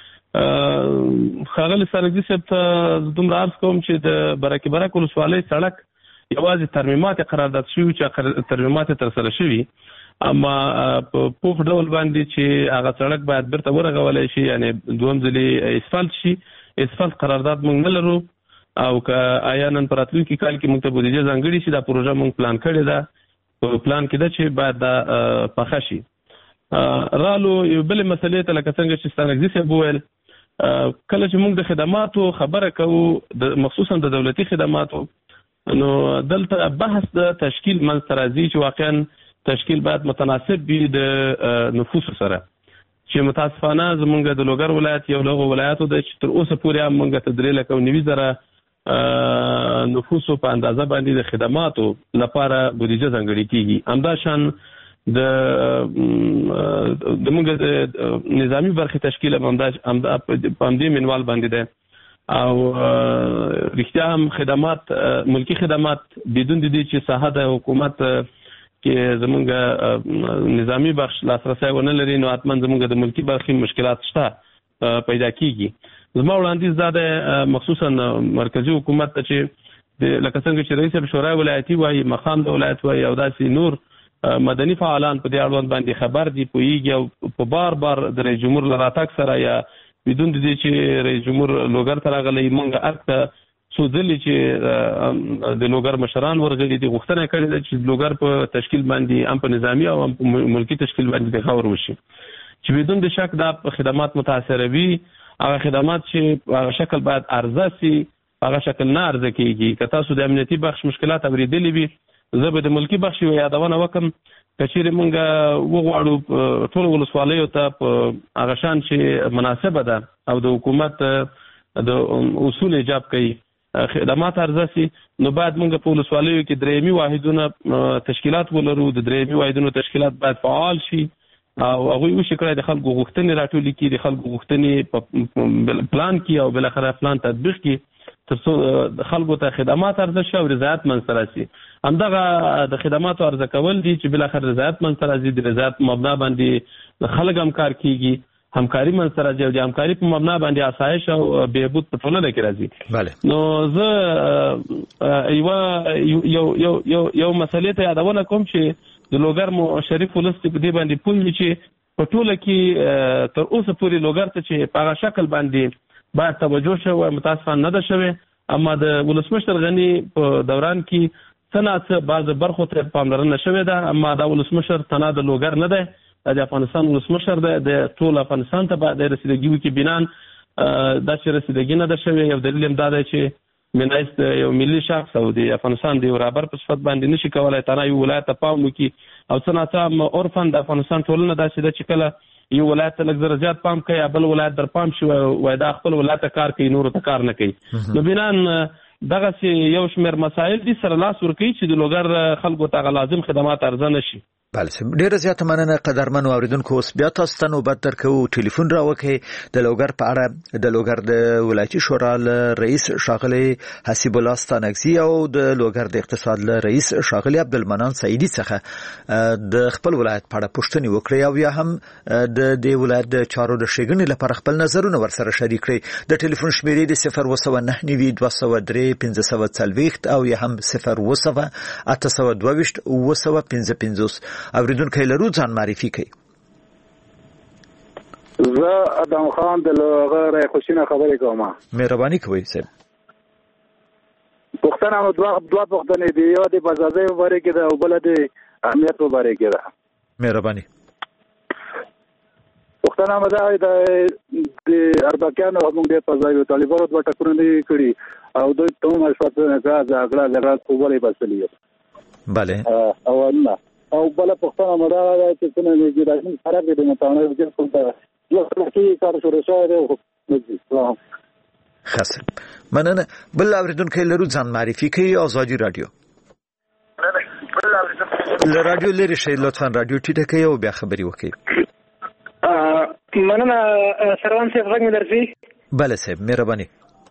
ښاغلي ستانکزي صاحب ته دومره عرض کوم چې د برکي برک ولسوالۍ سړک یوازې ترمیمات قرارداد شوي چې ترمیمات ترسره شوي اما په پوخ ډول باندې چې هغه سړک باید بیرته ورغولی شي یعنې دوهم ځلې اسفالت شي اسفالت قرارداد موږ نه لرو او که آیا نن په راتلونکي کال کې موږ ته بودیجه ځانګړې شي دا پروژه موږ پلان کړې ده په پلان کې ده چې باید دا پخه شي رالو یو بلې مسلې ته لکه څنګه چې ستانکزي صاحب وویل کله چې موږ د خدماتو خبره کوو مخصوصا د دولتي خدماتو نو دلته بحث د تشکیل منځته راځي چې واقعا تشکیل باید متناسب وي د نفوسو سره چې متاسفانه زمونږ د لوګر ولایت یو له ولایتو د چې تر اوسه پورې هم موږ ته 3,90,000 نفوسو په اندازه باندې د خدماتو لپاره بودیجه ځانګړې کیږي همدا شان د موږ د نظامی برخې تشکیل همدا په همدې منوال باندې ده او رښتیا هم خدمات ملکی خدمات بدون د دې چې ساحه د حکومت کې زمونږ نظامی بخش لاسرسی ونه لري نو حتما زمونږ د ملکی برخې مشکلات شته پیدا کیږي زما وړاندیز دا ده مخصوصا مرکزی حکومت ته چې لکه څنګه چې رئیس شورای ولایتي وایي مقام د ولایت وایي او داسې نور مدني فعالان په دې اړوند باندې خبر دي پوهیږي او په بار د رئیس جمهور له راتګ سره یا بدون د دې چې رئیس جمهور لوګر ته راغلی موږ اکته څو ځلې چې د لوګر مشران ورغلي دي غوښتنه کړې ده چې لوګر په تشکیل باندې هم په نظامی او هم په ملکی تشکیل باندې د غور وشي چې بدون د شک دا خدمات متاثروي هغه خدمات چې هغه شکل باید ارزه سي هغه شکل نه ارزه کیږي که تاسو د امنیتي بخش مشکلات اوریدلې وي زه به د ملکی بخش یادونه وکم کچېرې مونږ وغواړو ټول ولسوالیو ته په هغه شان چې مناسبه ده او د حکومت د اصول ایجاب کوي خدمات ارزه سي نو باید مونږ په ولسوالیو کې درېیمي واحدونه تشکیلات ولرو د درېیمي واحدونو تشکیلات باید فعال شي او هغه وشي کړی د خلکو غوښتنې راټولې کړي، د خلکو غوښتنې په پلان کې او بل اخر پلان تطبیق کړي ترڅو د خلکو ته خدمات ارزښت او رضایت منځ راشي. همدغه د خدماتو ارزښت کول دي چې بل اخر رضایت منځ راځي، د رضایت مبنا باندې خلک همکار کیږي، همکاري منځ راځي او د همکاري په مبنا باندې آسایش او بهبود په ټولنه کې راځي. نو زه یو مسلې ته یادونه کوم چې د لوګر مو شریف ولس په دې باندې پوهیږي چې په ټوله کې تر اوسه پورې لوګر ته چې په هغه شکل باندې باید توجه شوی متاسفانه نه ده شوی، اما د ولسمشر غني په دوران کې څه بعض برخو ته پاملرنه شوې ده، اما دا ولسمشر تنها د لوګر نه دی، د افغانستان ولسمشر دی، د ټول افغانستان ته باید رسیدګي وکړي. بنان دا چې رسیدګي نه ده شوې، یو دلیل هم دا دی چې منایست یو ملي شخص او د افغانستان د رهبر په صفت باندې نشي کولای تنها یو ولایت ته پام وکړي، او څه ناڅه عرفاً د افغانستان ټولنه داسې ده چې کله یو ولایت ته لږ زیات پام کوي، بل ولایت در پام شي وای دا خپل ولایت ته کار کوي، نورو ته کار نه کوي. نو بنان دغه یو شمېر مسایل دي سره لاس ورکوي چې د لوګر خلکو ته لازم خدمات ارزانه شي. بله ډیره زیاته مننه قدرمن اوریدونکو. اوس بیا تاسو ته نوبت درکو ټلیفون راوکړئ د لوګر په اړه د لوګر د ولایتي شورا رئیس ښاغلی حسیب الله ستانکزي او د لوګر د اقتصاد رئیس ښاغلی عبدالمنان سعیدي څخه د خپل ولایت په اړه پوښتنې وکړئ او یا هم د دې ولایت د چارو د ښېګڼې لپاره خپل نظرونه ورسره شریک کړئ. د ټلیفون شمیرې د 029 203 540 او یا هم 0 822 955. اوریدونکو لرو ځان معرفي کړئ. زه ادم خان د لوګر خوشینه خبرې کوم. مهرباني کوئ صاحب. پښتنه نو دوه پښتنې دی، یو د بازازي مبارک کې ده او بل د امنیت مبارک کې ده. مهرباني. پښتنه مده د اربکیانو موږ د فضایي طالبانو د ټکرونه کړی او دوی ته مشورت نه کړه ځاګړه لګا کوولې بسلې. bale او نه او بل پښتنه مده چې څنګه نه راځي خراب دي نه تاونه چې کوم ته یو څه کې کار شروع شوی دی. خاصه مننه. بل اوریدونکو لرو ځان معرفي کوي. آزادي رادیو له رادیو لري شي لطفا رادیو ټیټه کوي او بیا خبري وکړي. مننه سروان صاحب غږ مې درځي. بله صاحب مهرباني.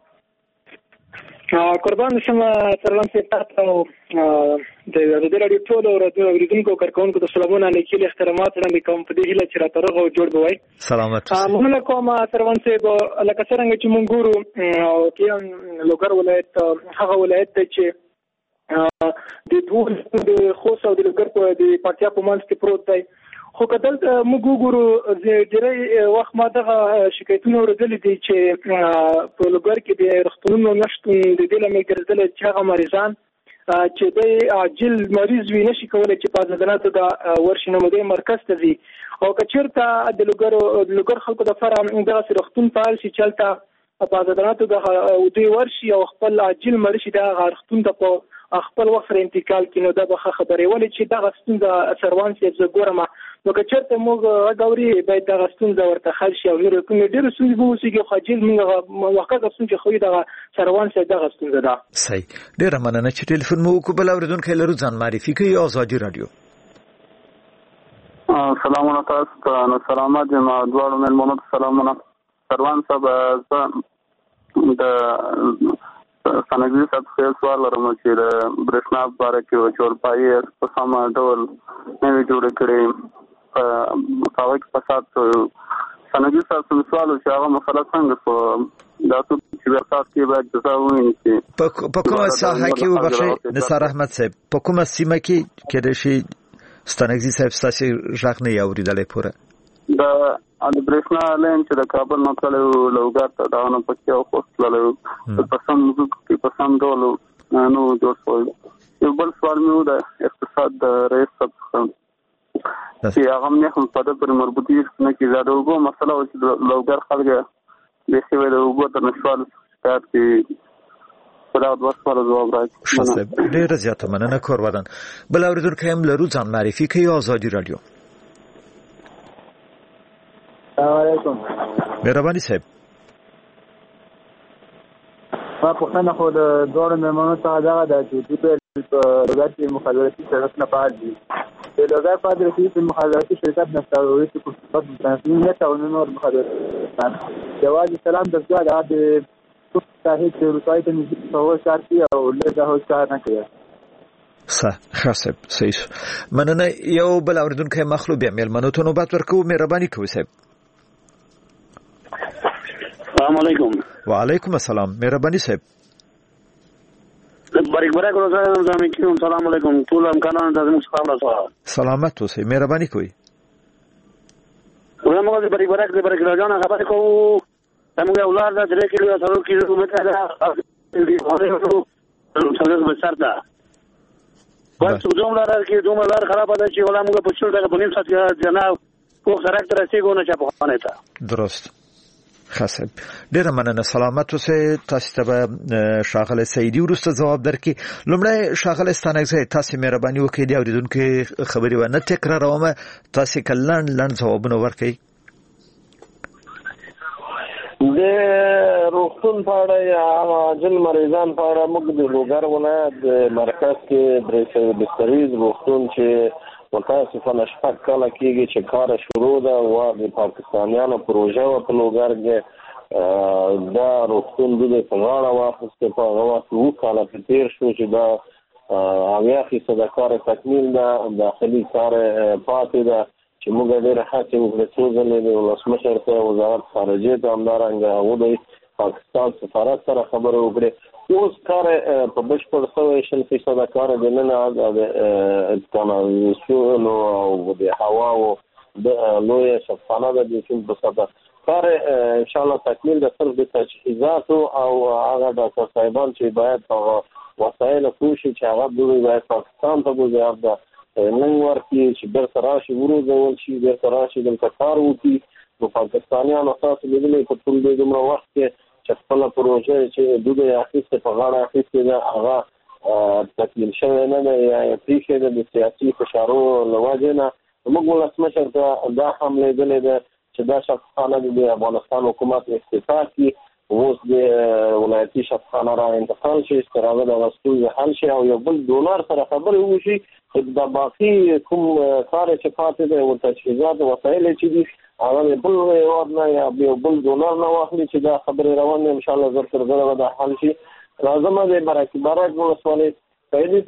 قربان شم سروان صاحب تاسو د رادیو ټول اوریدونکو کارکونکو ته سلامونه نیکي احترامات وړاندې کوم په دې هیله چې راته غو جوړ بوي. سلامت. مننه کوم سروان صاحب لکه څنګه چې مونږ ګورو کې لوګر ولایت هغه ولایت چې د دوه د خوست او د لوګر په د پکتیا په منځ کې پروت دی، خو کدل موږ ګورو ډېری وخت ما دغه شکایتونه ورغلي دي چې په لوګر کې د روغتونونو نشتون د دې لامل ګرځېدلی چې هغه مریضان چې د عاجل مریض وي نشي کولی چې په عضلاتو د ورشي نمودې مرکز ته ځي، او که چېرته د لوګر خلکو دپاره دغسې روغتون فعال شي چې هلته په عضلاتو د دوی ورشي او خپل عاجل مریض شي دغه روغتون ته په خپل وخت سره انتقال کړي، نو دا به ښه خبرې ولې چې دغه ستونزه سروان صاحب زه ګورم نو که چېرته موږ غواړي باید دغه ستونزه ورته حل شي او نورې کومې ډېرې ستونزې به اوسېږي خو عاجل موږ موقته ستونزې خو دغه سروان صاحب دغه ستونزه ده. صحیح. ډېره مننه چې ټلیفون مو وکړو. بل اوریدونکی لرو ځان معرفي کوي. آزادي رادیو. سلامونه تاسو ته. نو سلامات یم دواړو مېلمنو ته سلامونه. سروان صاحب د ستانکزي صاحب څخه سوال لرم چې د برېښنا په اړه کې چورپایي په سمه ډول نوې جوړې کړې په هغه کې فساد شوی. ستانکزي صاحب څخه سوال و چې هغه مسله څنګه شوه، دا څه چې بیا کې باید جزا وویني. په کومه ساحه کې وبخښئ نثار احمد صاحب، په کومه سیمه کې کېدای شي ستانکزي صاحب ستاسو غږ نه اورېدلی پوره؟ د برېښنا لاین چې د کابل نه تللی و لوګر ته دغه نه پکتیا او خوست تللی و په سم په سم ډول نه و جوړ شوی. یو بل سوال مې و د اقتصاد د رئیس صاحب څخه چې هغه هم نه په ده پورې مربوطي نه کېږي. دا د اوبو مسله وه چې د لوګر خلک بې شوی د اوبو د نشتوالي شکایت کوي. په دغه دوه سواله ځواب راکړي. ښه صاحب ډېره زیاته مننه. کور ودان. بل اورېدونکی هم لرو ځان معرفي کوي. آزادي رادیو. السلام علیکم. مهرباني صاحب. ما پوښتنه خو د دواړو مېلمنو څخه دغه ده چې دوی په لوګر کې مخابراتي سړک نه فعال دي د لوګر په اړه چې مخابراتي شرکت نستاوي چې په تنظیمات او نور مخابرات جواز سلام دغه د صحیح روسای ته نږدې په شارتي او له هغه کار نه کوي. خاصه صحیح مننه. یو بل اوریدونکو مخلو بیا مېلمنو ته نوبت ورکوم. مهرباني کوئ صاحب. السلام علیکم. وعلیکم السلام. مهرباني صاحب. باریک باریک روزه زمين کوم. السلام علیکم ټول امکانات د زموږ سلام راځه. سلامت اوسئ. مهرباني کوئ. ورته باریک باریک راځنه خبرې کوو. موږ اولاد د 3 کیلو 3 کیلو متره څلور بسرته بس دومره راځي دومره خراب ده چې ولا موږ په څو دغه په نیم ساعت کې جناب خو خاراکتر رسېګونه چې په خانه ته درست. خاصه ډیره مننه. سلامت اوسئ. تاسو ته شاغله سیدی ورسته جواب درکې. لومړی شاغله ستانګزه تاسو مهرباني وکړئ د اوریدونکو خبري و نه تکراروم. تاسو کلن جوابونه ورکړئ. د روغتون په اړه یا عاجل مریضان په اړه موږ د لوګر ولایت د مرکز کې درې بستریز روغتون چې متاسفانه شپږ کاله کېږي چې کار شروع ده او د پاکستانیانو پروژه و په لوګر کې دا روغتون د څنګه واخیسته په هغه وخت 2 کاله تیر شو چې دا هغه فیصد کار تکمیل ده. داخلي کار پاتې ده چې موږ ډېر هڅه وکړو چې د ولسمشر ته وزارت خارجه ته همدارنګه هغه د پاکستان سفارت سره خبرې وکړې. اوس کار په بشپړ 100% کار د نن د کانالیزاسیون او د هوا او د لوی شفافانه د دې په سبب کار ان شاء الله تکمیل د صرف د تجهیزات او هغه ډاکټر صاحبان چې باید وسایل کوشي چې هغه دوی باید پاکستان ته وزارت ده نن ورکی چې بیرته راشي وروزول شي بیرته راشي دلته کار وکړي. نو پاکستانیانو تاسو لیدلې په ټول دې دومره وخت کې چې خپله پروژه چې دوی اخیسته په غاړه اخیستې ده هغه تکمیل شوی نه ده یا پریښې ده د سیاسي فشارو له وجې نه. موږ ولسمشر ته دا هم لیدلې ده چې دا شفاخانه د افغانستان حکومت افتتاح کړي. اوس د ولایتي شفاخانه را انتقال شي تر هغه د ستونزې حل شي او یو بل ډونر سره خبرې وشي چې دا باقي کوم کار چې پاتې دی او تجهیزات او وسایل چې دي هغه بل هیواد نه یا بل ډونر نه واخلي چې دا خبرې روانه ان شاء الله زر تر زر به حل شي. لازم دی برابر ولسوالۍ پیدا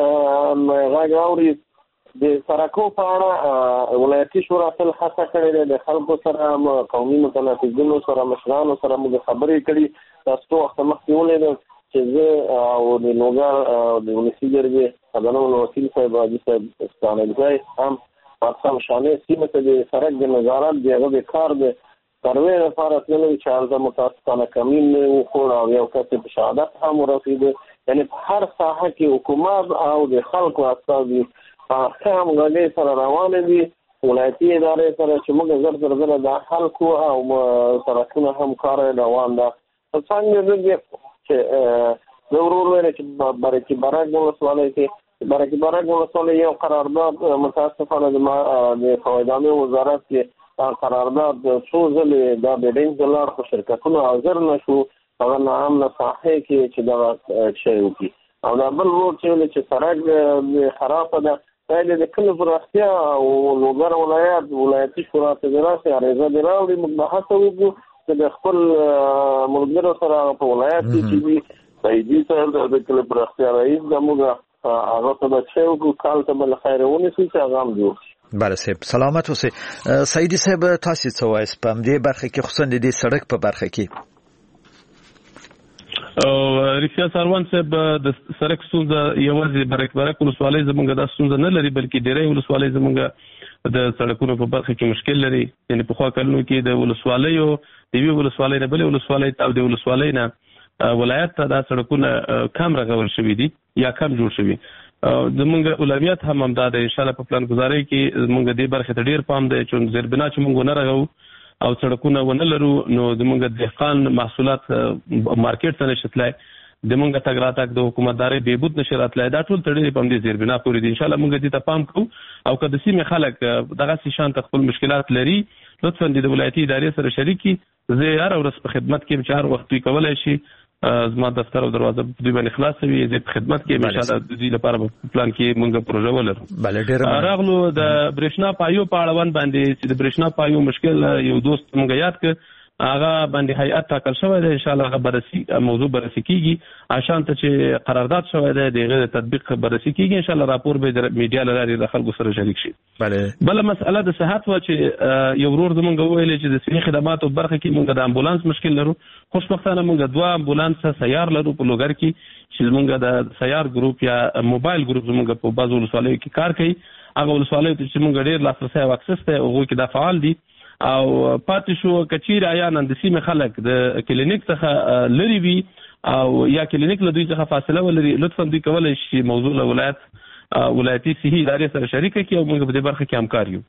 ته غاوري د سرکو په اړه ولایتي شورا تل هڅه کړې ده د خلکو سره قومي متناقضینو سره مشرانو سره موږ خبرې کړې. تاسو وخت مخکې ولیدل چې زه او د لوګر او د ولسي جرګې خزانه وکیل صاحب حاجي صاحب ستانګزی هم پاتم شانې سیمه ته د سرک د نظارت دغه د کار د سروې لپاره تللی چې هلته متاسفانه کمین وخوړ او یو کس په شهادت هم ورسېده. یعنې په هر ساحه کې حکومت او د خلکو استازي هم غږی سره روانې دي. ولایتي ادارې سره چې موږ زر تر زره د خلکو او سرکونه هم کار روان ده. څنګه دې چې ضرور ویل چې برکي برګ ولسوالۍ کې برکي برګ ولسوالۍ یو قرارداد متاسفانه د فوایدامي وزارت کې قرارداد څو ځلې دا د ډینګ دلار په شرکتونو حاضر نشو هغه نام نه صحیح کې چې دا شی وکړي او دا بل ورو چې سرک خراب ده د کله پراختیا او لوګر ولایتي شورا ته دراسه اړیزه دی راوړي موږ بحث وکړو چې د خپل ملګرو سره په ولایت کې چې سیدی سره د کله پراختیا رئیس د موږ هغه ته د چېو کال ته بل خیر ونیسي چې هغه هم جوړ. بله صاحب سلامت اوسئ. سیدی صاحب تاسو څه وایي په دې برخه کې خصوصا د دې سړک په برخه کې؟ او رښتیا سروان صاحب د سرک ستونزه یوازې برک ولسوالۍ زمونږ دا ستونزه نه لري بلکې ډېری ولسوالۍ زمونږ د سړکونو په برخه کې مشکل لري. یعنې پخوا کلونو کې د ولسوالیو د یوې ولسوالۍ نه بلې ولسوالۍ ته او د ولسوالۍ نه ولایت ته دا سړکونه کم رغول شوي دي یا کم جوړ شوي. زمونږ اولویت هم همدا ده انشاءالله په پلان ګزارۍ کې زمونږ دې برخې ته ډېر پام دی چې زیربنا چې مونږ ونه رغو او سړکونه ونه لرو نو زمونږ دهقان محصولات مارکیټ ته نشي تلای زمونږ تګ راتګ د حکومتدارۍ بهبود نشي راتلای. دا ټول تړلي په همدې زیربنا پورې دي. انشاءالله مونږ دې ته پام کوو او که د سیمې خلک دغسې شان ته خپل مشکلات لري لطفا د ولایتي ادارې سره شریک کړي. زه هره ورځ په خدمت کې چې هر وخت دوی کولی شي زما دفتر او دروازه په دوی باندې خلاص وي د خدمت کې ان شاء الله د دې لپاره پلان کې موږ پروژه ولرو. راغلو د برېښنا پایو په اړوند باندې چې د برېښنا پایو مشکل یو دوست موږ یاد ک هغه باندې هیئت ټاکل شوی دی ان شاء الله موضوع بررسي کیږي عشان ته چې قرارداد شوی دی دغه تطبیق بررسي کیږي ان شاء الله راپور به د میډیا لارې د خلکو سره شریک شي. بل مسأله د صحت و چې یو ورور زمونږ ویل چې د صحي خدماتو برخه کې موږ د امبولانس مشکل لرو. خوشبختانه موږ 2 امبولانس سیار لرو په لوګر کې چې موږ د سیار ګروپ یا موبایل ګروپ موږ په بازو ولسوالیو کې کار کوي. هغه ولسوالیو چې موږ ډېر لاسرسي او اکسس ته هغه کې د فعال دي او پاتې شو کچیر آیان د سیمه خلک د کلینیک څخه لري وي او یا کلینیک له دوی څخه فاصله ولري لطفا دوی کولای شي موضوع له ولایتي صحي ادارې سره شریک کړي او موږ په دې برخه کې همکار یو.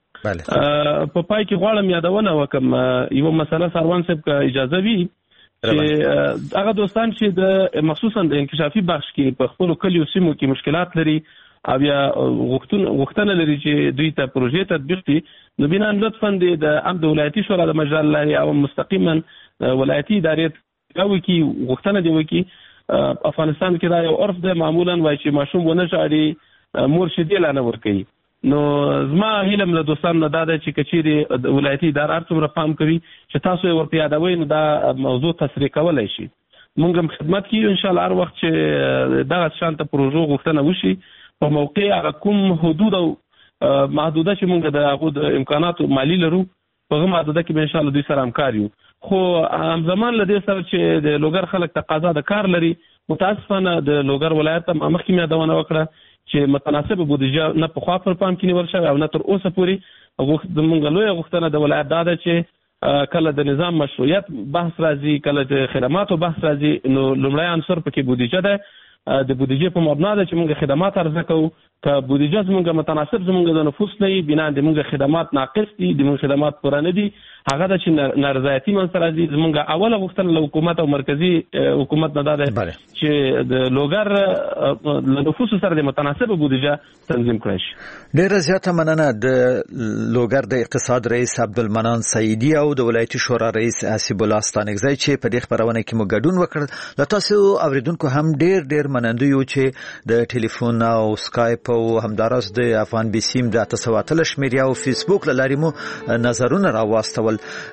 په پای کې غواړم یادونه وکم یو مسله سروان صاحب کا اجازه وي چې هغه دوستان چې د مخصوصا د انکشافي بخش کې په خپل کلیو سیمو کې مشکلات لري او یا غوښتنه لري چې دوی ته پروژې تطبیق کړي نو بنا لطفا د امد ولایتي شورا د مجال لري او مستقیما ولایتي ادارې کوي غوښتنه دی وکي. افغانستان کې دا یو عرف دی معمولا وایي چې ماشوم ونه ژاړي مور شیدې لانه ورکوي. نو زما هیله له دوستانو نه دا ده چې کچېرې ولایتي اداره هر څومره پام کوي چې تاسو یې ورته یادوئ نو دا موضوع تصریح کولی شي. موږ هم خدمت کوو ان شاء الله هر وخت چې دغه شانته پروژو غوښتنه وشي په موقع هغه کوم حدود او محدوده چې موږ د هغو د امکاناتو مالي لرو په هغه محدوده کې به ان شاء الله دوی سره همکار یو. خو همزمان له دې سره چې د لوګر خلک تقاضا د کار لري متاسفانه د لوګر ولایت هم مخکې مې یادونه وکړه چې متناسبه بودیجه نه پخوا پر پام کې نیول شوې او نه تر اوسه پورې زموږ لویه غوښتنه د ولایت دا ده چې کله د نظام مشروعیت بحث راځي کله د خدماتو بحث راځي نو لومړی عنصر پکې بودیجه ده. د بودیجې په مبنا ده چې موږ خدمات عرضه کوو که بودیجه زموږ متناسب زموږ د نفوس نه وي بنا د موږ خدمات ناقص دي د موږ خدمات پوره نه دي هغه ده چې نارضایتي منځته راځي. زموږ اوله غوښتنه له حکومت او مرکزي حکومت نه دا ده چې د لوګر له نفوسو سره د متناسبه بودیجه تنظیم کړی شي. ډېره زیاته مننه د لوګر د اقتصاد رئیس عبدالمنان سعیدي او د ولایتي شورا رئیس حسیب الله ستانکزی چې په دې خبرونه کې مو ګډون وکړ. له تاسو اوریدونکو هم ډېر مننه یو چې د ټلیفون او سکایپ او همدارس د افغان بي سیم د 813 شمیرې او فیسبوک لاري مو نظرونه راوستول.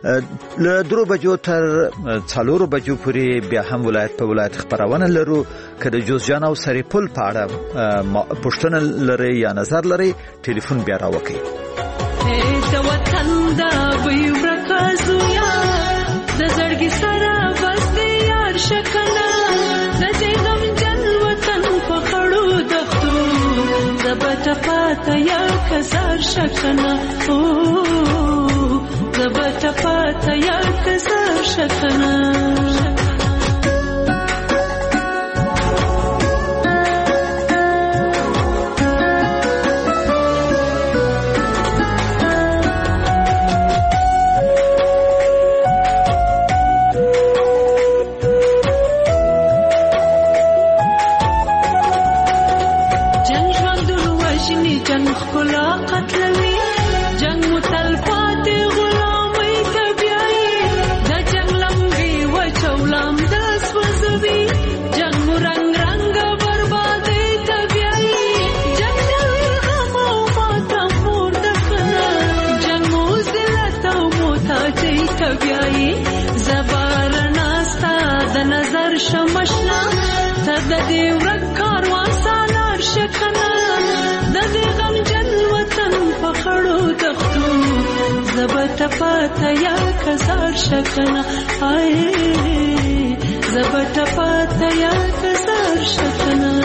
له 3 بجو تر 4 بجو پورې بیا هم ولایت په ولایت خبرونه لرو. که د جوزجان او سریپل په اړه پوښتنه لري یا نظر لري ټلیفون بیا راوکړئ. د وطن د وی ورکازویا د زړګي سره بس دی یار شکنه د دې غم جن وطن په خړو دختو د بټپاته یا کزار شکنه او د بټپاته یا کزار شکنه. جنگ خلا قتلوي جنگ متلفات غلامي تبعي دا جنگ لمغي وچولام داس وزوي جنگ رنگ رنگ بربادي تبعي جنگ غم او ماتم مور دخنا جنگ موزلت او موتاجي تبعي زبار ناستا د نظر شمشنا تددي ورکار واسالار شکنا دغه غم جن وطن په خړو دختو زبټ پاته یا کزار شکنه آی زبټ پاته یا کزار شکنه.